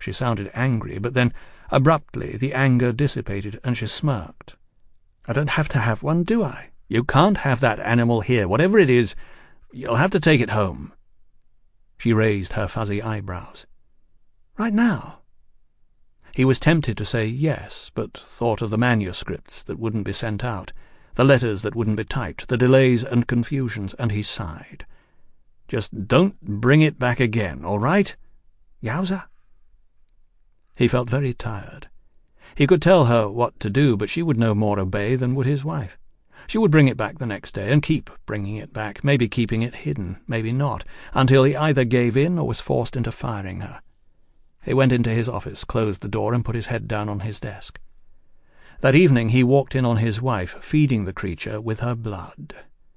She sounded angry, but then, abruptly, the anger dissipated, and she smirked. "I don't have to have one, do I? You can't have that animal here. Whatever it is, you'll have to take it home." She raised her fuzzy eyebrows. "Right now?" He was tempted to say yes, but thought of the manuscripts that wouldn't be sent out, the letters that wouldn't be typed, the delays and confusions, and he sighed. "Just don't bring it back again, all right? Yowza?" He felt very tired. He could tell her what to do, but she would no more obey than would his wife. She would bring it back the next day, and keep bringing it back, maybe keeping it hidden, maybe not, until he either gave in or was forced into firing her. He went into his office, closed the door, and put his head down on his desk. That evening he walked in on his wife, feeding the creature with her blood.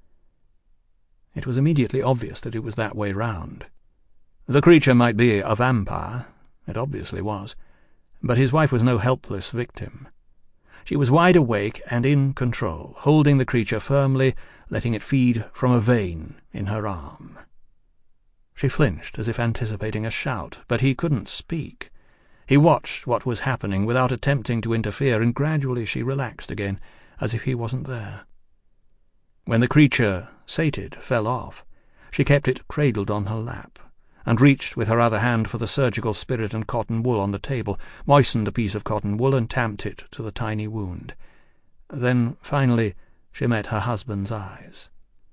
It was immediately obvious that it was that way round. The creature might be a vampire, it obviously was, but his wife was no helpless victim. She was wide awake and in control, holding the creature firmly, letting it feed from a vein in her arm. She flinched, as if anticipating a shout, but he couldn't speak. He watched what was happening without attempting to interfere, and gradually she relaxed again, as if he wasn't there. When the creature, sated, fell off, she kept it cradled on her lap, and reached with her other hand for the surgical spirit and cotton wool on the table, moistened the piece of cotton wool and tamped it to the tiny wound. Then, finally, she met her husband's eyes.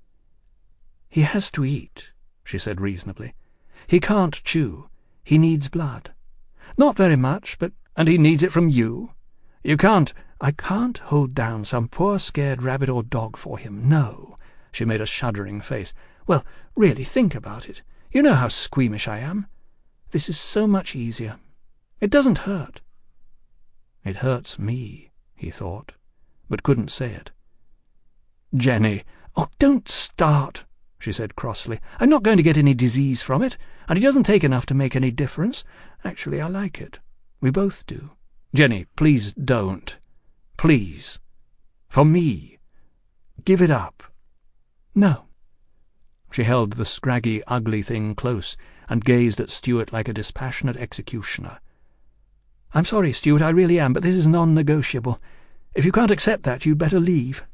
"He has to eat," she said reasonably. "He can't chew. He needs blood. Not very much, but and he needs it from you. You can't—" "I can't hold down some poor scared rabbit or dog for him, no." She made a shuddering face. "Well, really, think about it. You know how squeamish I am. This is so much easier. It doesn't hurt." "It hurts me," he thought, but couldn't say it. "Jenny—" "Oh, don't start," she said crossly. "I'm not going to get any disease from it, and it doesn't take enough to make any difference. Actually, I like it. We both do. Jenny, please don't. Please. For me. Give it up." "No." She held the scraggy, ugly thing close and gazed at Stuart like a dispassionate executioner. "I'm sorry, Stuart, I really am, but this is non-negotiable. If you can't accept that, you'd better leave."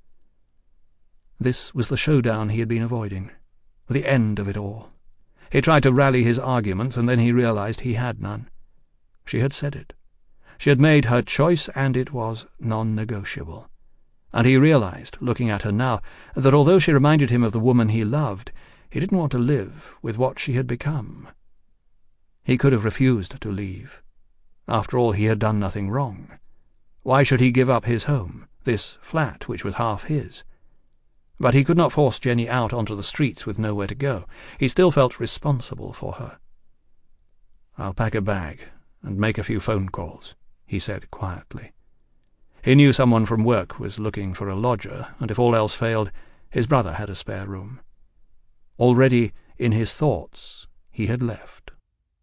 This was the showdown he had been avoiding, the end of it all. He tried to rally his arguments, and then he realized he had none. She had said it. She had made her choice, and it was non-negotiable. And he realized, looking at her now, that although she reminded him of the woman he loved, he didn't want to live with what she had become. He could have refused to leave. After all, he had done nothing wrong. Why should he give up his home, this flat which was half his? But he could not force Jenny out onto the streets with nowhere to go. He still felt responsible for her. "I'll pack a bag and make a few phone calls," he said quietly. He knew someone from work was looking for a lodger, and if all else failed, his brother had a spare room. Already, in his thoughts, he had left.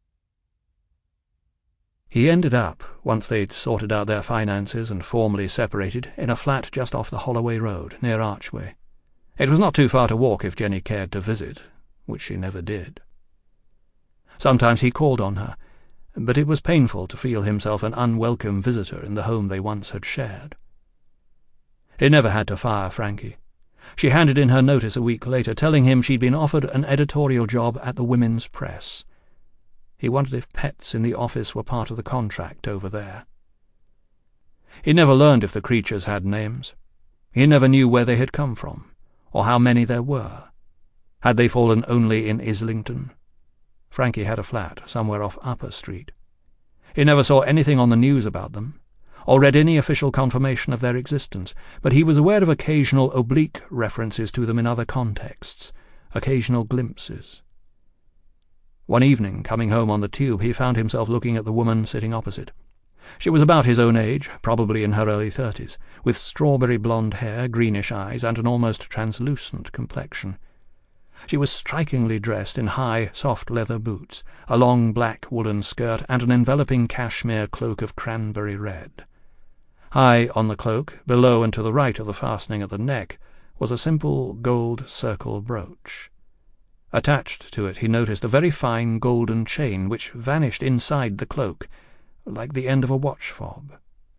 He ended up, once they'd sorted out their finances and formally separated, in a flat just off the Holloway Road, near Archway. It was not too far to walk if Jenny cared to visit, which she never did. Sometimes he called on her, but it was painful to feel himself an unwelcome visitor in the home they once had shared. He never had to fire Frankie. She handed in her notice a week later, telling him she'd been offered an editorial job at the Women's Press. He wondered if pets in the office were part of the contract over there. He never learned if the creatures had names. He never knew where they had come from, or how many there were. Had they fallen only in Islington? Frankie had a flat somewhere off Upper Street. He never saw anything on the news about them, or read any official confirmation of their existence, but he was aware of occasional oblique references to them in other contexts, occasional glimpses. One evening, coming home on the tube, he found himself looking at the woman sitting opposite. She was about his own age, probably in her early thirties, with strawberry blonde hair, greenish eyes, and an almost translucent complexion. She was strikingly dressed in high, soft leather boots, a long black woolen skirt, and an enveloping cashmere cloak of cranberry red. High on the cloak, below and to the right of the fastening at the neck, was a simple gold circle brooch. Attached to it he noticed a very fine golden chain which vanished inside the cloak, like the end of a watch fob.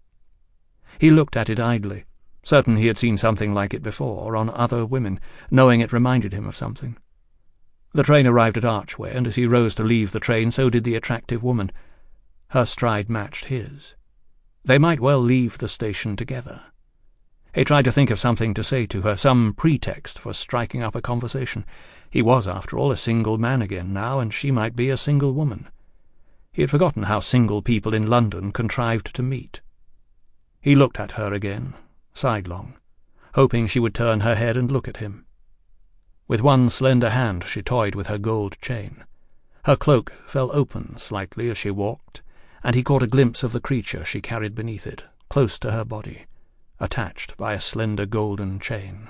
He looked at it idly, certain he had seen something like it before, on other women, knowing it reminded him of something. The train arrived at Archway, and as he rose to leave the train, so did the attractive woman. Her stride matched his. They might well leave the station together. He tried to think of something to say to her, some pretext for striking up a conversation. He was, after all, a single man again now, and she might be a single woman. He had forgotten how single people in London contrived to meet. He looked at her again, sidelong, hoping she would turn her head and look at him. With one slender hand she toyed with her gold chain. Her cloak fell open slightly as she walked, and he caught a glimpse of the creature she carried beneath it, close to her body, attached by a slender golden chain.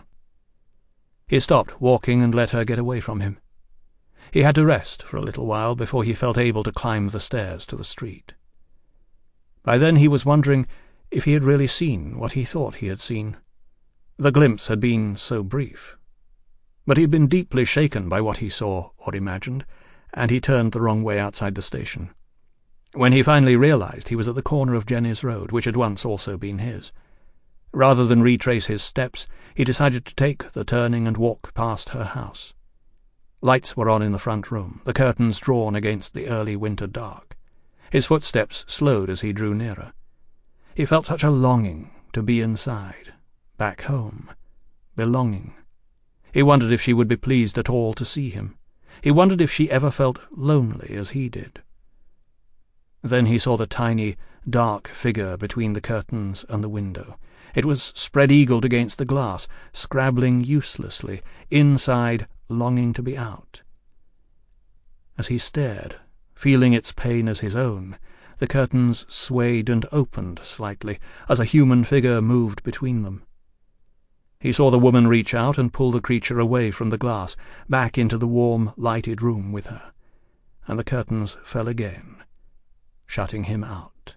He stopped walking and let her get away from him. He had to rest for a little while before he felt able to climb the stairs to the street. By then he was wondering if he had really seen what he thought he had seen. The glimpse had been so brief. But he had been deeply shaken by what he saw or imagined, and he turned the wrong way outside the station. When he finally realized he was at the corner of Jenny's Road, which had once also been his. Rather than retrace his steps, he decided to take the turning and walk past her house. Lights were on in the front room, the curtains drawn against the early winter dark. His footsteps slowed as he drew nearer. He felt such a longing to be inside, back home, belonging. He wondered if she would be pleased at all to see him. He wondered if she ever felt lonely as he did. Then he saw the tiny, dark figure between the curtains and the window. It was spread-eagled against the glass, scrabbling uselessly, inside, longing to be out. As he stared, feeling its pain as his own, the curtains swayed and opened slightly as a human figure moved between them. He saw the woman reach out and pull the creature away from the glass, back into the warm, lighted room with her, and the curtains fell again, shutting him out.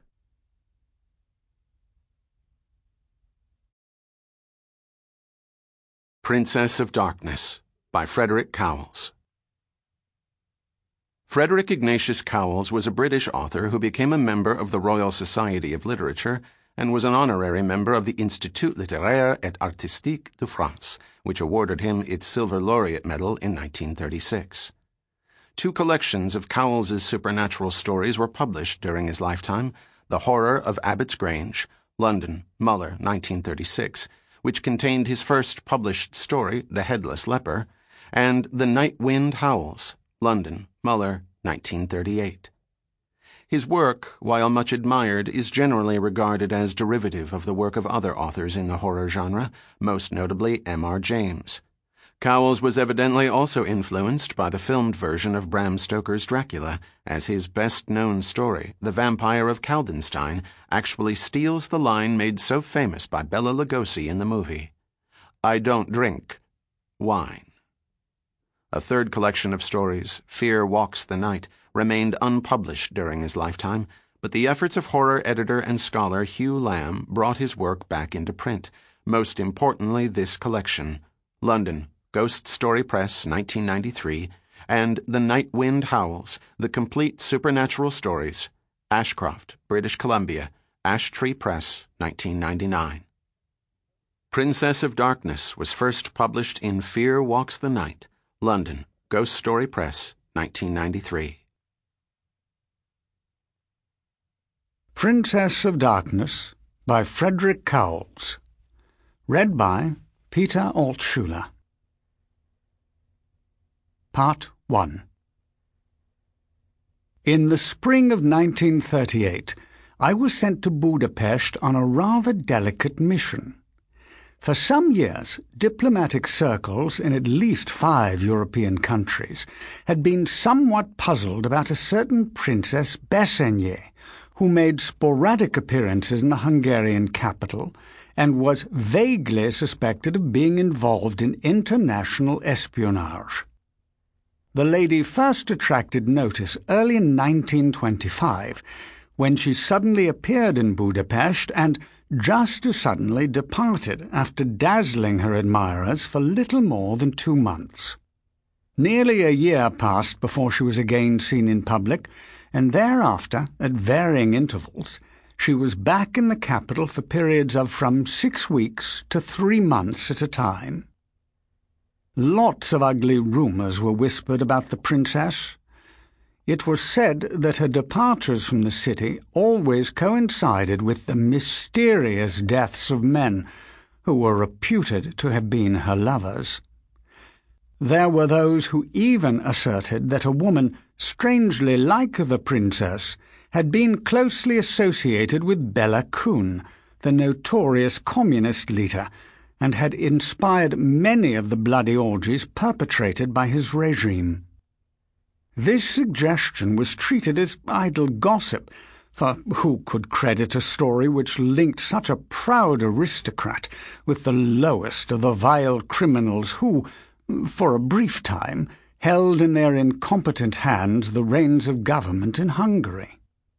Princess of Darkness by Frederick Cowles. Frederick Ignatius Cowles was a British author who became a member of the Royal Society of Literature and was an honorary member of the Institut littéraire et artistique de France, which awarded him its Silver Laureate Medal in nineteen thirty-six. Two collections of Cowles's supernatural stories were published during his lifetime: The Horror of Abbott's Grange, London, Muller, nineteen thirty-six, which contained his first published story, The Headless Leper, and The Night Wind Howls, London, Muller, nineteen thirty-eight. His work, while much admired, is generally regarded as derivative of the work of other authors in the horror genre, most notably M R James. Cowles was evidently also influenced by the filmed version of Bram Stoker's Dracula, as his best-known story, The Vampire of Kaldenstein, actually steals the line made so famous by Bela Lugosi in the movie, "I don't drink wine." A third collection of stories, Fear Walks the Night, remained unpublished during his lifetime, but the efforts of horror editor and scholar Hugh Lamb brought his work back into print, most importantly this collection, London, Ghost Story Press, nineteen ninety-three, and The Night Wind Howls, The Complete Supernatural Stories, Ashcroft, British Columbia, Ash Tree Press, nineteen ninety-nine. Princess of Darkness was first published in Fear Walks the Night, London, Ghost Story Press, nineteen ninety-three. Princess of Darkness by Frederick Cowles. Read by Peter Altshuler. Part one. In the spring of nineteen thirty-eight, I was sent to Budapest on a rather delicate mission. For some years, diplomatic circles in at least five European countries had been somewhat puzzled about a certain Princess Bessenyi, who made sporadic appearances in the Hungarian capital and was vaguely suspected of being involved in international espionage. The lady first attracted notice early in nineteen twenty-five, when she suddenly appeared in Budapest and just as suddenly departed after dazzling her admirers for little more than two months. Nearly a year passed before she was again seen in public, and thereafter, at varying intervals, she was back in the capital for periods of from six weeks to three months at a time. Lots of ugly rumours were whispered about the princess. It was said that her departures from the city always coincided with the mysterious deaths of men who were reputed to have been her lovers. There were those who even asserted that a woman strangely like the princess had been closely associated with Bela Kun, the notorious communist leader, and had inspired many of the bloody orgies perpetrated by his regime. This suggestion was treated as idle gossip, for who could credit a story which linked such a proud aristocrat with the lowest of the vile criminals who, for a brief time, held in their incompetent hands the reins of government in Hungary?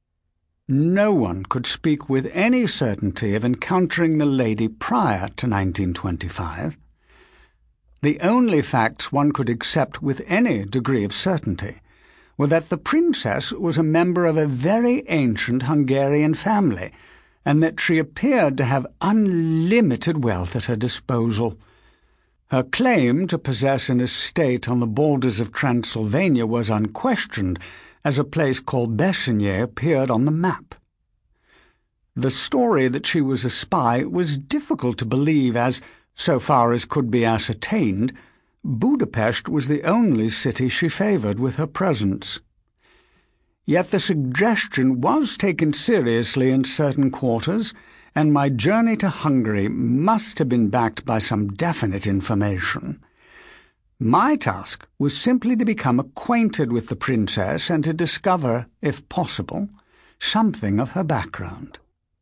No one could speak with any certainty of encountering the lady prior to nineteen twenty-five. The only facts one could accept with any degree of certainty were that the princess was a member of a very ancient Hungarian family, and that she appeared to have unlimited wealth at her disposal. Her claim to possess an estate on the borders of Transylvania was unquestioned, as a place called Bessenye appeared on the map. The story that she was a spy was difficult to believe as, so far as could be ascertained, Budapest was the only city she favoured with her presence. Yet the suggestion was taken seriously in certain quarters, and my journey to Hungary must have been backed by some definite information. My task was simply to become acquainted with the princess and to discover, if possible, something of her background.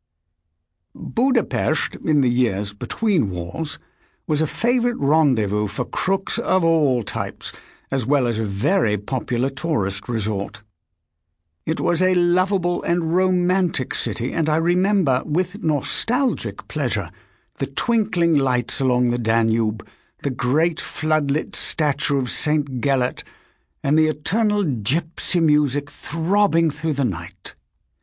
Budapest, in the years between wars, was a favourite rendezvous for crooks of all types, as well as a very popular tourist resort. It was a lovable and romantic city, and I remember with nostalgic pleasure the twinkling lights along the Danube, the great floodlit statue of Saint Gelert, and the eternal gypsy music throbbing through the night.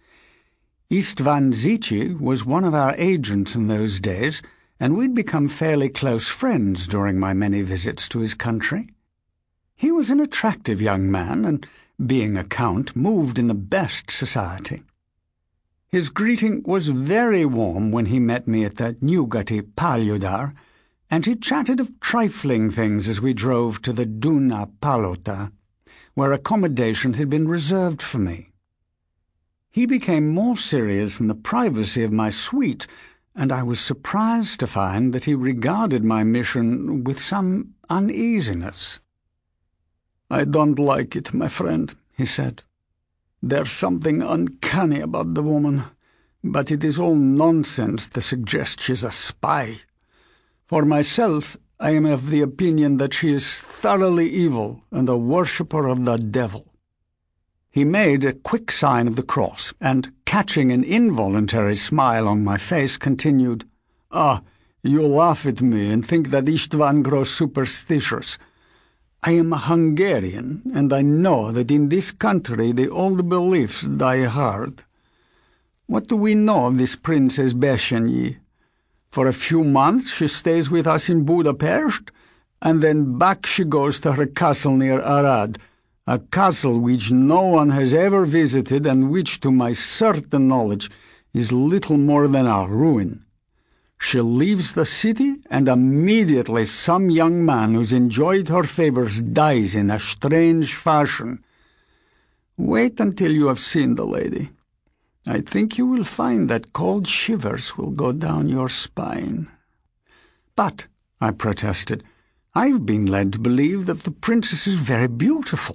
Istvan Zici was one of our agents in those days, and we'd become fairly close friends during my many visits to his country. He was an attractive young man, and, being a count, moved in the best society. His greeting was very warm when he met me at the Nyugati Palyudar, and he chatted of trifling things as we drove to the Duna Palota, where accommodation had been reserved for me. He became more serious in the privacy of my suite, and I was surprised to find that he regarded my mission with some uneasiness. "I don't like it, my friend," he said. "There's something uncanny about the woman, but it is all nonsense to suggest she's a spy. For myself, I am of the opinion that she is thoroughly evil and a worshipper of the devil." He made a quick sign of the cross, and, catching an involuntary smile on my face, continued, "Ah, you laugh at me and think that Istvan grows superstitious. I am a Hungarian, and I know that in this country the old beliefs die hard. What do we know of this Princess Bessenyi? For a few months she stays with us in Budapest, and then back she goes to her castle near Arad, a castle which no one has ever visited and which, to my certain knowledge, is little more than a ruin. She leaves the city, and immediately some young man who's enjoyed her favours dies in a strange fashion. Wait until you have seen the lady. I think you will find that cold shivers will go down your spine." "But," I protested, "I've been led to believe that the princess is very beautiful."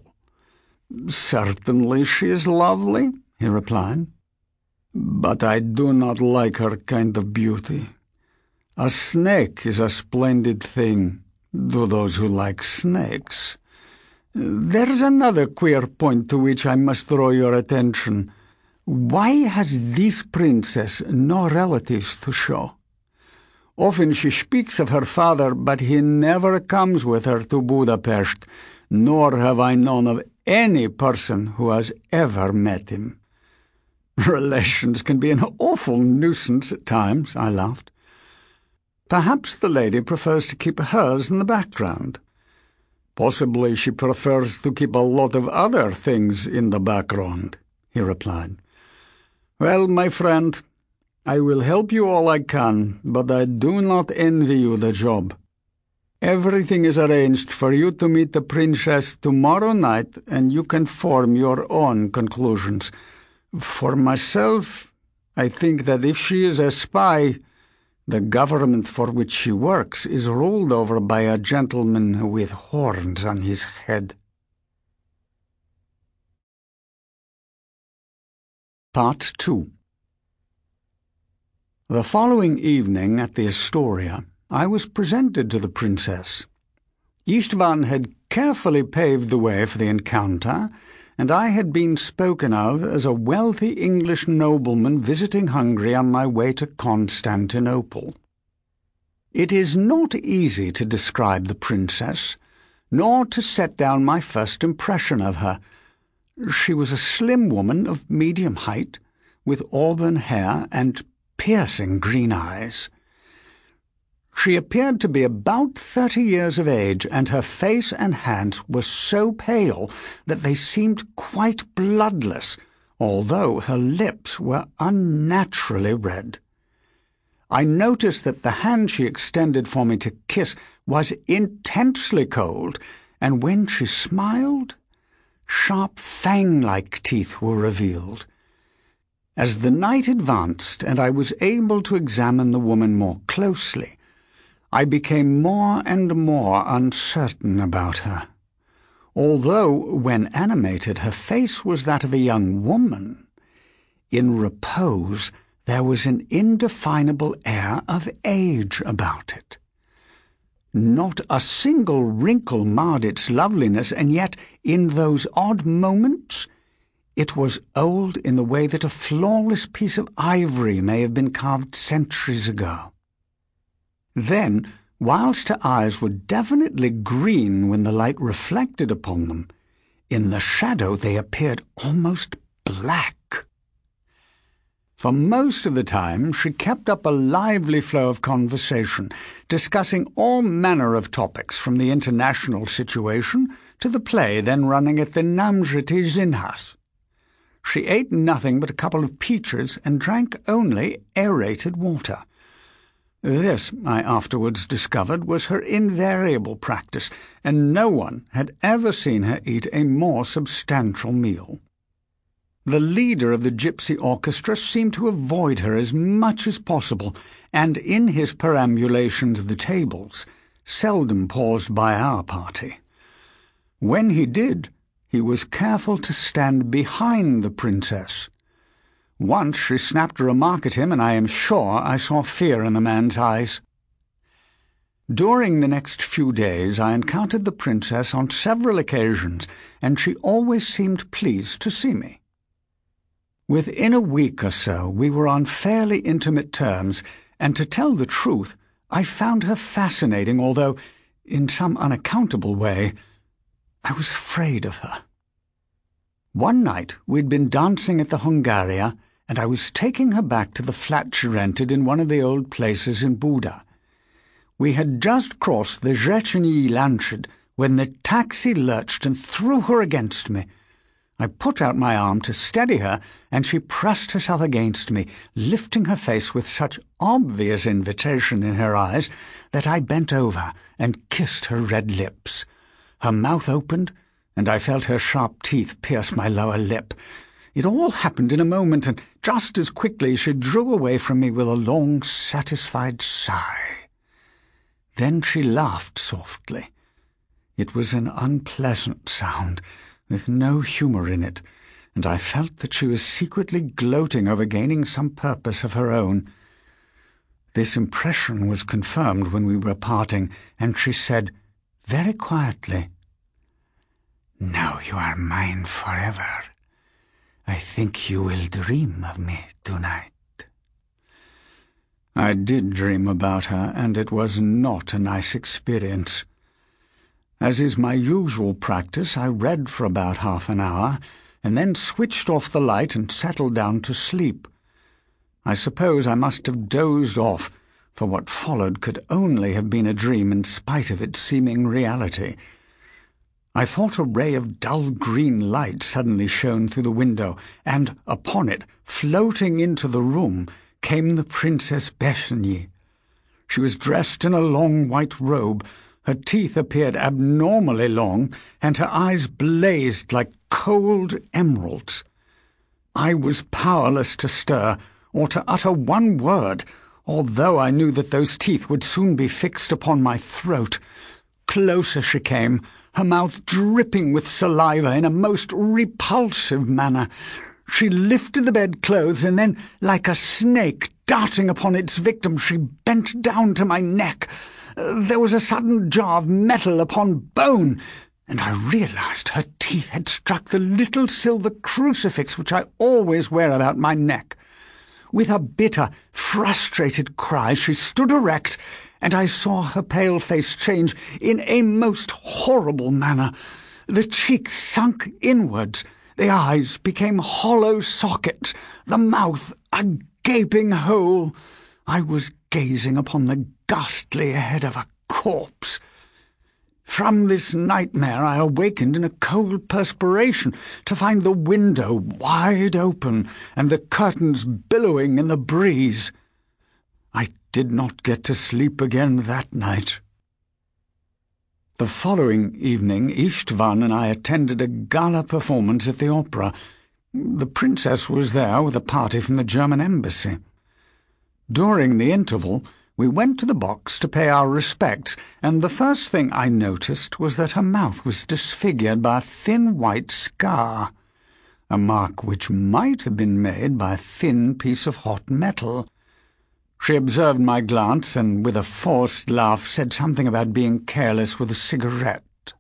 "Certainly she is lovely," he replied, "but I do not like her kind of beauty. A snake is a splendid thing, to those who like snakes. There's another queer point to which I must draw your attention. Why has this princess no relatives to show? Often she speaks of her father, but he never comes with her to Budapest, nor have I known of any person who has ever met him." "Relations can be an awful nuisance at times," I laughed. "Perhaps the lady prefers to keep hers in the background." "Possibly she prefers to keep a lot of other things in the background," he replied. "Well, my friend, I will help you all I can, but I do not envy you the job. Everything is arranged for you to meet the princess tomorrow night, and you can form your own conclusions. For myself, I think that if she is a spy, the government for which she works is ruled over by a gentleman with horns on his head." Part two. The following evening at the Astoria, I was presented to the princess. Istvan had carefully paved the way for the encounter, and I had been spoken of as a wealthy English nobleman visiting Hungary on my way to Constantinople. It is not easy to describe the princess, nor to set down my first impression of her. She was a slim woman of medium height, with auburn hair and piercing green eyes. She appeared to be about thirty years of age, and her face and hands were so pale that they seemed quite bloodless, although her lips were unnaturally red. I noticed that the hand she extended for me to kiss was intensely cold, and when she smiled, sharp fang-like teeth were revealed. As the night advanced and I was able to examine the woman more closely, I became more and more uncertain about her. Although, when animated, her face was that of a young woman, in repose there was an indefinable air of age about it. Not a single wrinkle marred its loveliness, and yet, in those odd moments, it was old in the way that a flawless piece of ivory may have been carved centuries ago. Then, whilst her eyes were definitely green when the light reflected upon them, in the shadow they appeared almost black. For most of the time she kept up a lively flow of conversation, discussing all manner of topics, from the international situation to the play then running at the Namzheti Zinhas. She ate nothing but a couple of peaches and drank only aerated water. This, I afterwards discovered, was her invariable practice, and no one had ever seen her eat a more substantial meal. The leader of the gypsy orchestra seemed to avoid her as much as possible, and in his perambulation to the tables, seldom paused by our party. When he did, he was careful to stand behind the princess. Once she snapped a remark at him, and I am sure I saw fear in the man's eyes. During the next few days I encountered the princess on several occasions, and she always seemed pleased to see me. Within a week or so we were on fairly intimate terms, and to tell the truth, I found her fascinating, although, in some unaccountable way, I was afraid of her. One night we'd been dancing at the Hungaria, and I was taking her back to the flat she rented in one of the old places in Buda. We had just crossed the Zrechenyi Lanchad when the taxi lurched and threw her against me. I put out my arm to steady her, and she pressed herself against me, lifting her face with such obvious invitation in her eyes that I bent over and kissed her red lips. Her mouth opened, and I felt her sharp teeth pierce my lower lip. It all happened in a moment, and just as quickly she drew away from me with a long, satisfied sigh. Then she laughed softly. It was an unpleasant sound, with no humour in it, and I felt that she was secretly gloating over gaining some purpose of her own. This impression was confirmed when we were parting, and she said, very quietly, "Now you are mine forever. I think you will dream of me tonight." I did dream about her, and it was not a nice experience. As is my usual practice, I read for about half an hour, and then switched off the light and settled down to sleep. I suppose I must have dozed off, for what followed could only have been a dream in spite of its seeming reality. I thought a ray of dull green light suddenly shone through the window, and upon it, floating into the room, came the Princess Besnier. She was dressed in a long white robe. Her teeth appeared abnormally long, and her eyes blazed like cold emeralds. I was powerless to stir, or to utter one word, although I knew that those teeth would soon be fixed upon my throat. Closer she came, her mouth dripping with saliva in a most repulsive manner. She lifted the bedclothes, and then, like a snake darting upon its victim, she bent down to my neck. There was a sudden jar of metal upon bone, and I realized her teeth had struck the little silver crucifix which I always wear about my neck. With a bitter, frustrated cry, she stood erect, and I saw her pale face change in a most horrible manner. The cheeks sunk inwards, the eyes became hollow sockets, the mouth a gaping hole. I was gazing upon the ghastly head of a corpse. From this nightmare I awakened in a cold perspiration to find the window wide open and the curtains billowing in the breeze. I did not get to sleep again that night. The following evening, Istvan and I attended a gala performance at the opera. The princess was there with a party from the German embassy. During the interval, we went to the box to pay our respects, and the first thing I noticed was that her mouth was disfigured by a thin white scar, a mark which might have been made by a thin piece of hot metal. She observed my glance, and with a forced laugh said something about being careless with a cigarette.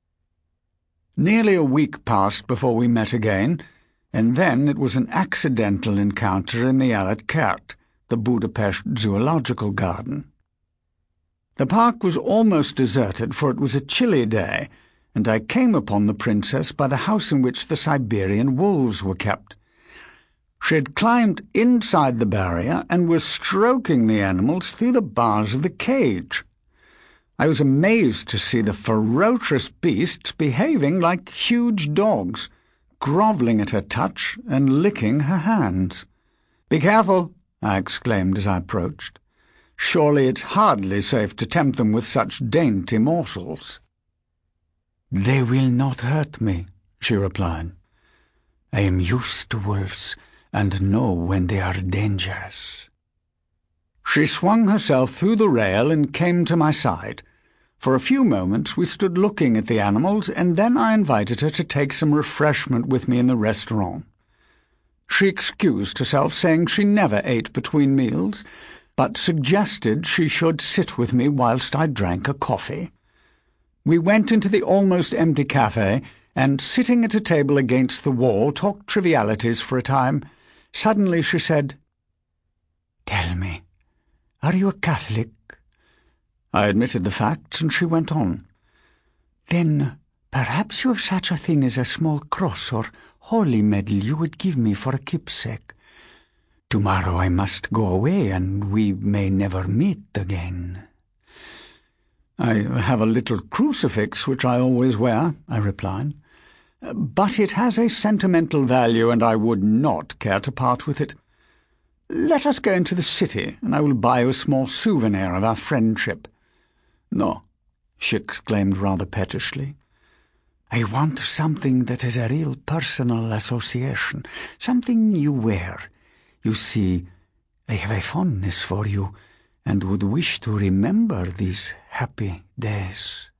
Nearly a week passed before we met again, and then it was an accidental encounter in the Alatkert, the Budapest Zoological Garden. The park was almost deserted, for it was a chilly day, and I came upon the princess by the house in which the Siberian wolves were kept. She had climbed inside the barrier and was stroking the animals through the bars of the cage. I was amazed to see the ferocious beasts behaving like huge dogs, grovelling at her touch and licking her hands. "Be careful!" I exclaimed as I approached. "Surely it's hardly safe to tempt them with such dainty morsels." "They will not hurt me," she replied. "I am used to wolves, and know when they are dangerous." She swung herself through the rail and came to my side. For a few moments we stood looking at the animals, and then I invited her to take some refreshment with me in the restaurant. She excused herself, saying she never ate between meals, but suggested she should sit with me whilst I drank a coffee. We went into the almost empty cafe, and, sitting at a table against the wall, talked trivialities for a time. Suddenly she said, "Tell me, are you a Catholic?" I admitted the fact, and she went on. "Then perhaps you have such a thing as a small cross or holy medal you would give me for a keepsake. Tomorrow I must go away, and we may never meet again." "I have a little crucifix which I always wear," I replied. "But it has a sentimental value, and I would not care to part with it. Let us go into the city, and I will buy you a small souvenir of our friendship." "No," she exclaimed rather pettishly. "I want something that has a real personal association, something you wear. You see, I have a fondness for you, and would wish to remember these happy days."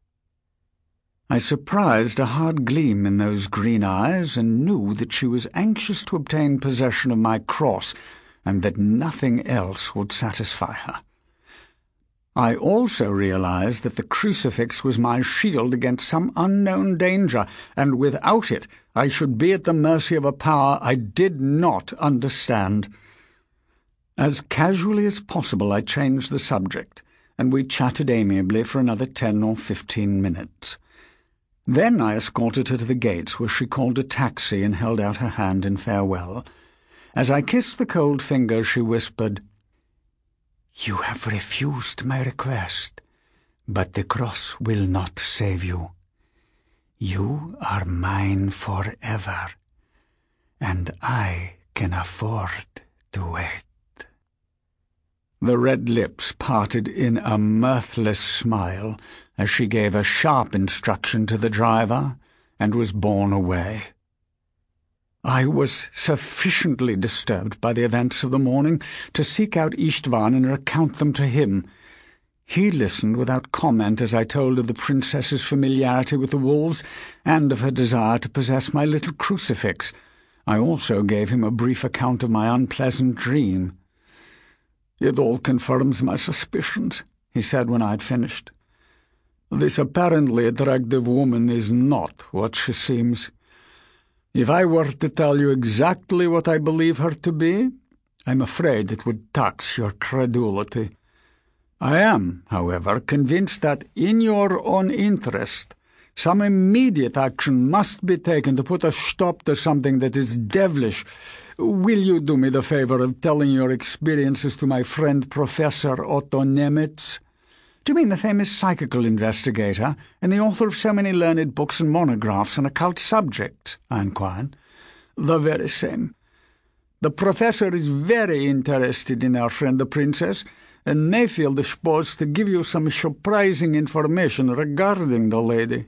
I surprised a hard gleam in those green eyes, and knew that she was anxious to obtain possession of my cross, and that nothing else would satisfy her. I also realized that the crucifix was my shield against some unknown danger, and without it I should be at the mercy of a power I did not understand. As casually as possible I changed the subject, and we chatted amiably for another ten or fifteen minutes. Then I escorted her to the gates, where she called a taxi and held out her hand in farewell. As I kissed the cold fingers, she whispered, "You have refused my request, but the cross will not save you. You are mine forever, and I can afford to wait." The red lips parted in a mirthless smile as she gave a sharp instruction to the driver and was borne away. I was sufficiently disturbed by the events of the morning to seek out Istvan and recount them to him. He listened without comment as I told of the princess's familiarity with the wolves and of her desire to possess my little crucifix. I also gave him a brief account of my unpleasant dream. "It all confirms my suspicions," he said when I had finished. "This apparently attractive woman is not what she seems. If I were to tell you exactly what I believe her to be, I'm afraid it would tax your credulity. I am, however, convinced that in your own interest, some immediate action must be taken to put a stop to something that is devilish. Will you do me the favor of telling your experiences to my friend Professor Otto Nemitz?" "Do you mean the famous psychical investigator and the author of so many learned books and monographs on occult subjects?" I inquired. "The very same. The professor is very interested in our friend the princess, and may feel disposed to give you some surprising information regarding the lady."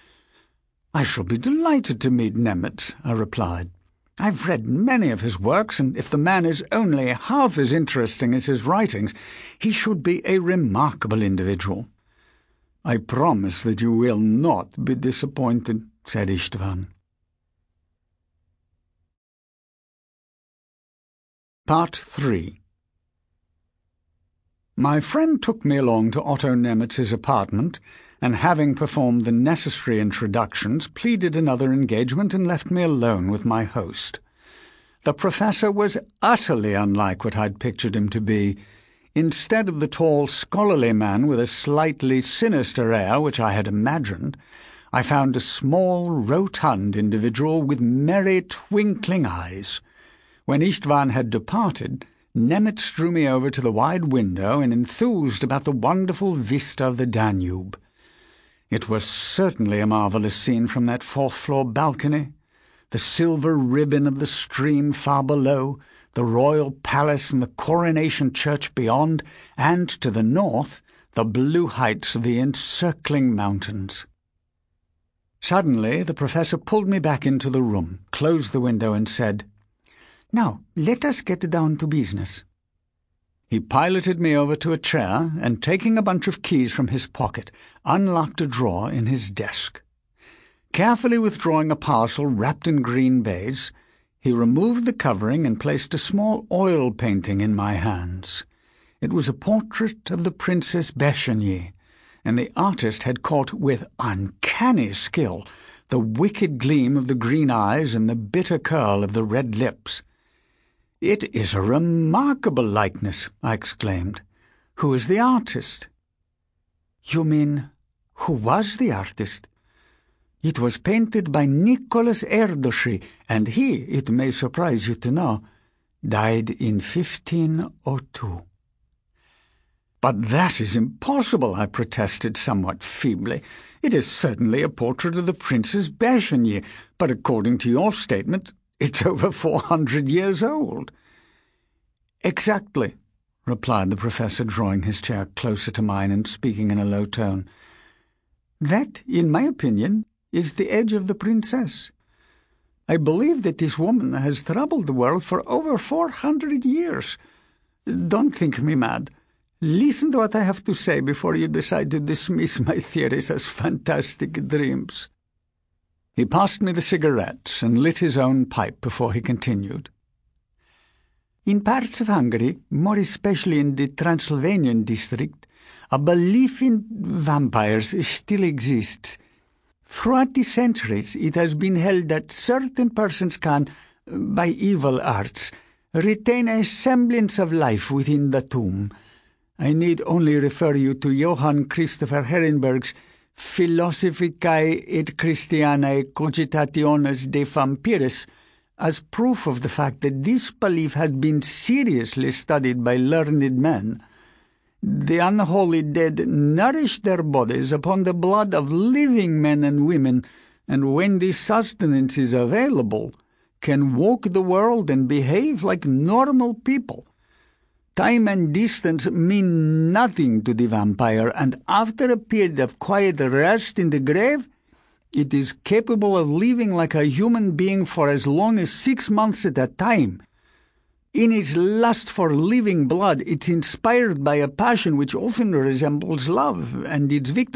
"I shall be delighted to meet Nemitz," I replied. "I've read many of his works, and if the man is only half as interesting as his writings, he should be a remarkable individual." "I promise that you will not be disappointed," said Istvan. Part three. My friend took me along to Otto Nemitz's apartment, and having performed the necessary introductions, pleaded another engagement and left me alone with my host. The professor was utterly unlike what I'd pictured him to be. Instead of the tall, scholarly man with a slightly sinister air which I had imagined, I found a small, rotund individual with merry, twinkling eyes. When Istvan had departed, Nemitz drew me over to the wide window and enthused about the wonderful vista of the Danube. It was certainly a marvellous scene from that fourth-floor balcony. The silver ribbon of the stream far below, the royal palace and the coronation church beyond, and, to the north, the blue heights of the encircling mountains. Suddenly the professor pulled me back into the room, closed the window, and said, "Now, let us get down to business." He piloted me over to a chair, and taking a bunch of keys from his pocket, unlocked a drawer in his desk. Carefully withdrawing a parcel wrapped in green baize, he removed the covering and placed a small oil painting in my hands. It was a portrait of the Princess Beshenyi, and the artist had caught with uncanny skill the wicked gleam of the green eyes and the bitter curl of the red lips. "It is a remarkable likeness," I exclaimed. "Who is the artist?" "You mean, who was the artist?" "It was painted by Nicholas Erdős, and he, it may surprise you to know, died in fifteen oh two. "But that is impossible," I protested somewhat feebly. "It is certainly a portrait of the Princess Beshenyi, but according to your statement, it's over four hundred years old." "Exactly," replied the professor, drawing his chair closer to mine and speaking in a low tone. "That, in my opinion, is the age of the princess. I believe that this woman has troubled the world for over four hundred years. Don't think me mad. Listen to what I have to say before you decide to dismiss my theories as fantastic dreams." He passed me the cigarettes and lit his own pipe before he continued. "In parts of Hungary, more especially in the Transylvanian district, a belief in vampires still exists. Throughout the centuries, it has been held that certain persons can, by evil arts, retain a semblance of life within the tomb. I need only refer you to Johann Christopher Herrenberg's Philosophicae et Christianae cogitationes de vampiris, as proof of the fact that this belief had been seriously studied by learned men. The unholy dead nourish their bodies upon the blood of living men and women, and when this sustenance is available, can walk the world and behave like normal people. Time and distance mean nothing to the vampire, and after a period of quiet rest in the grave, it is capable of living like a human being for as long as six months at a time. In its lust for living blood, it's inspired by a passion which often resembles love, and its victim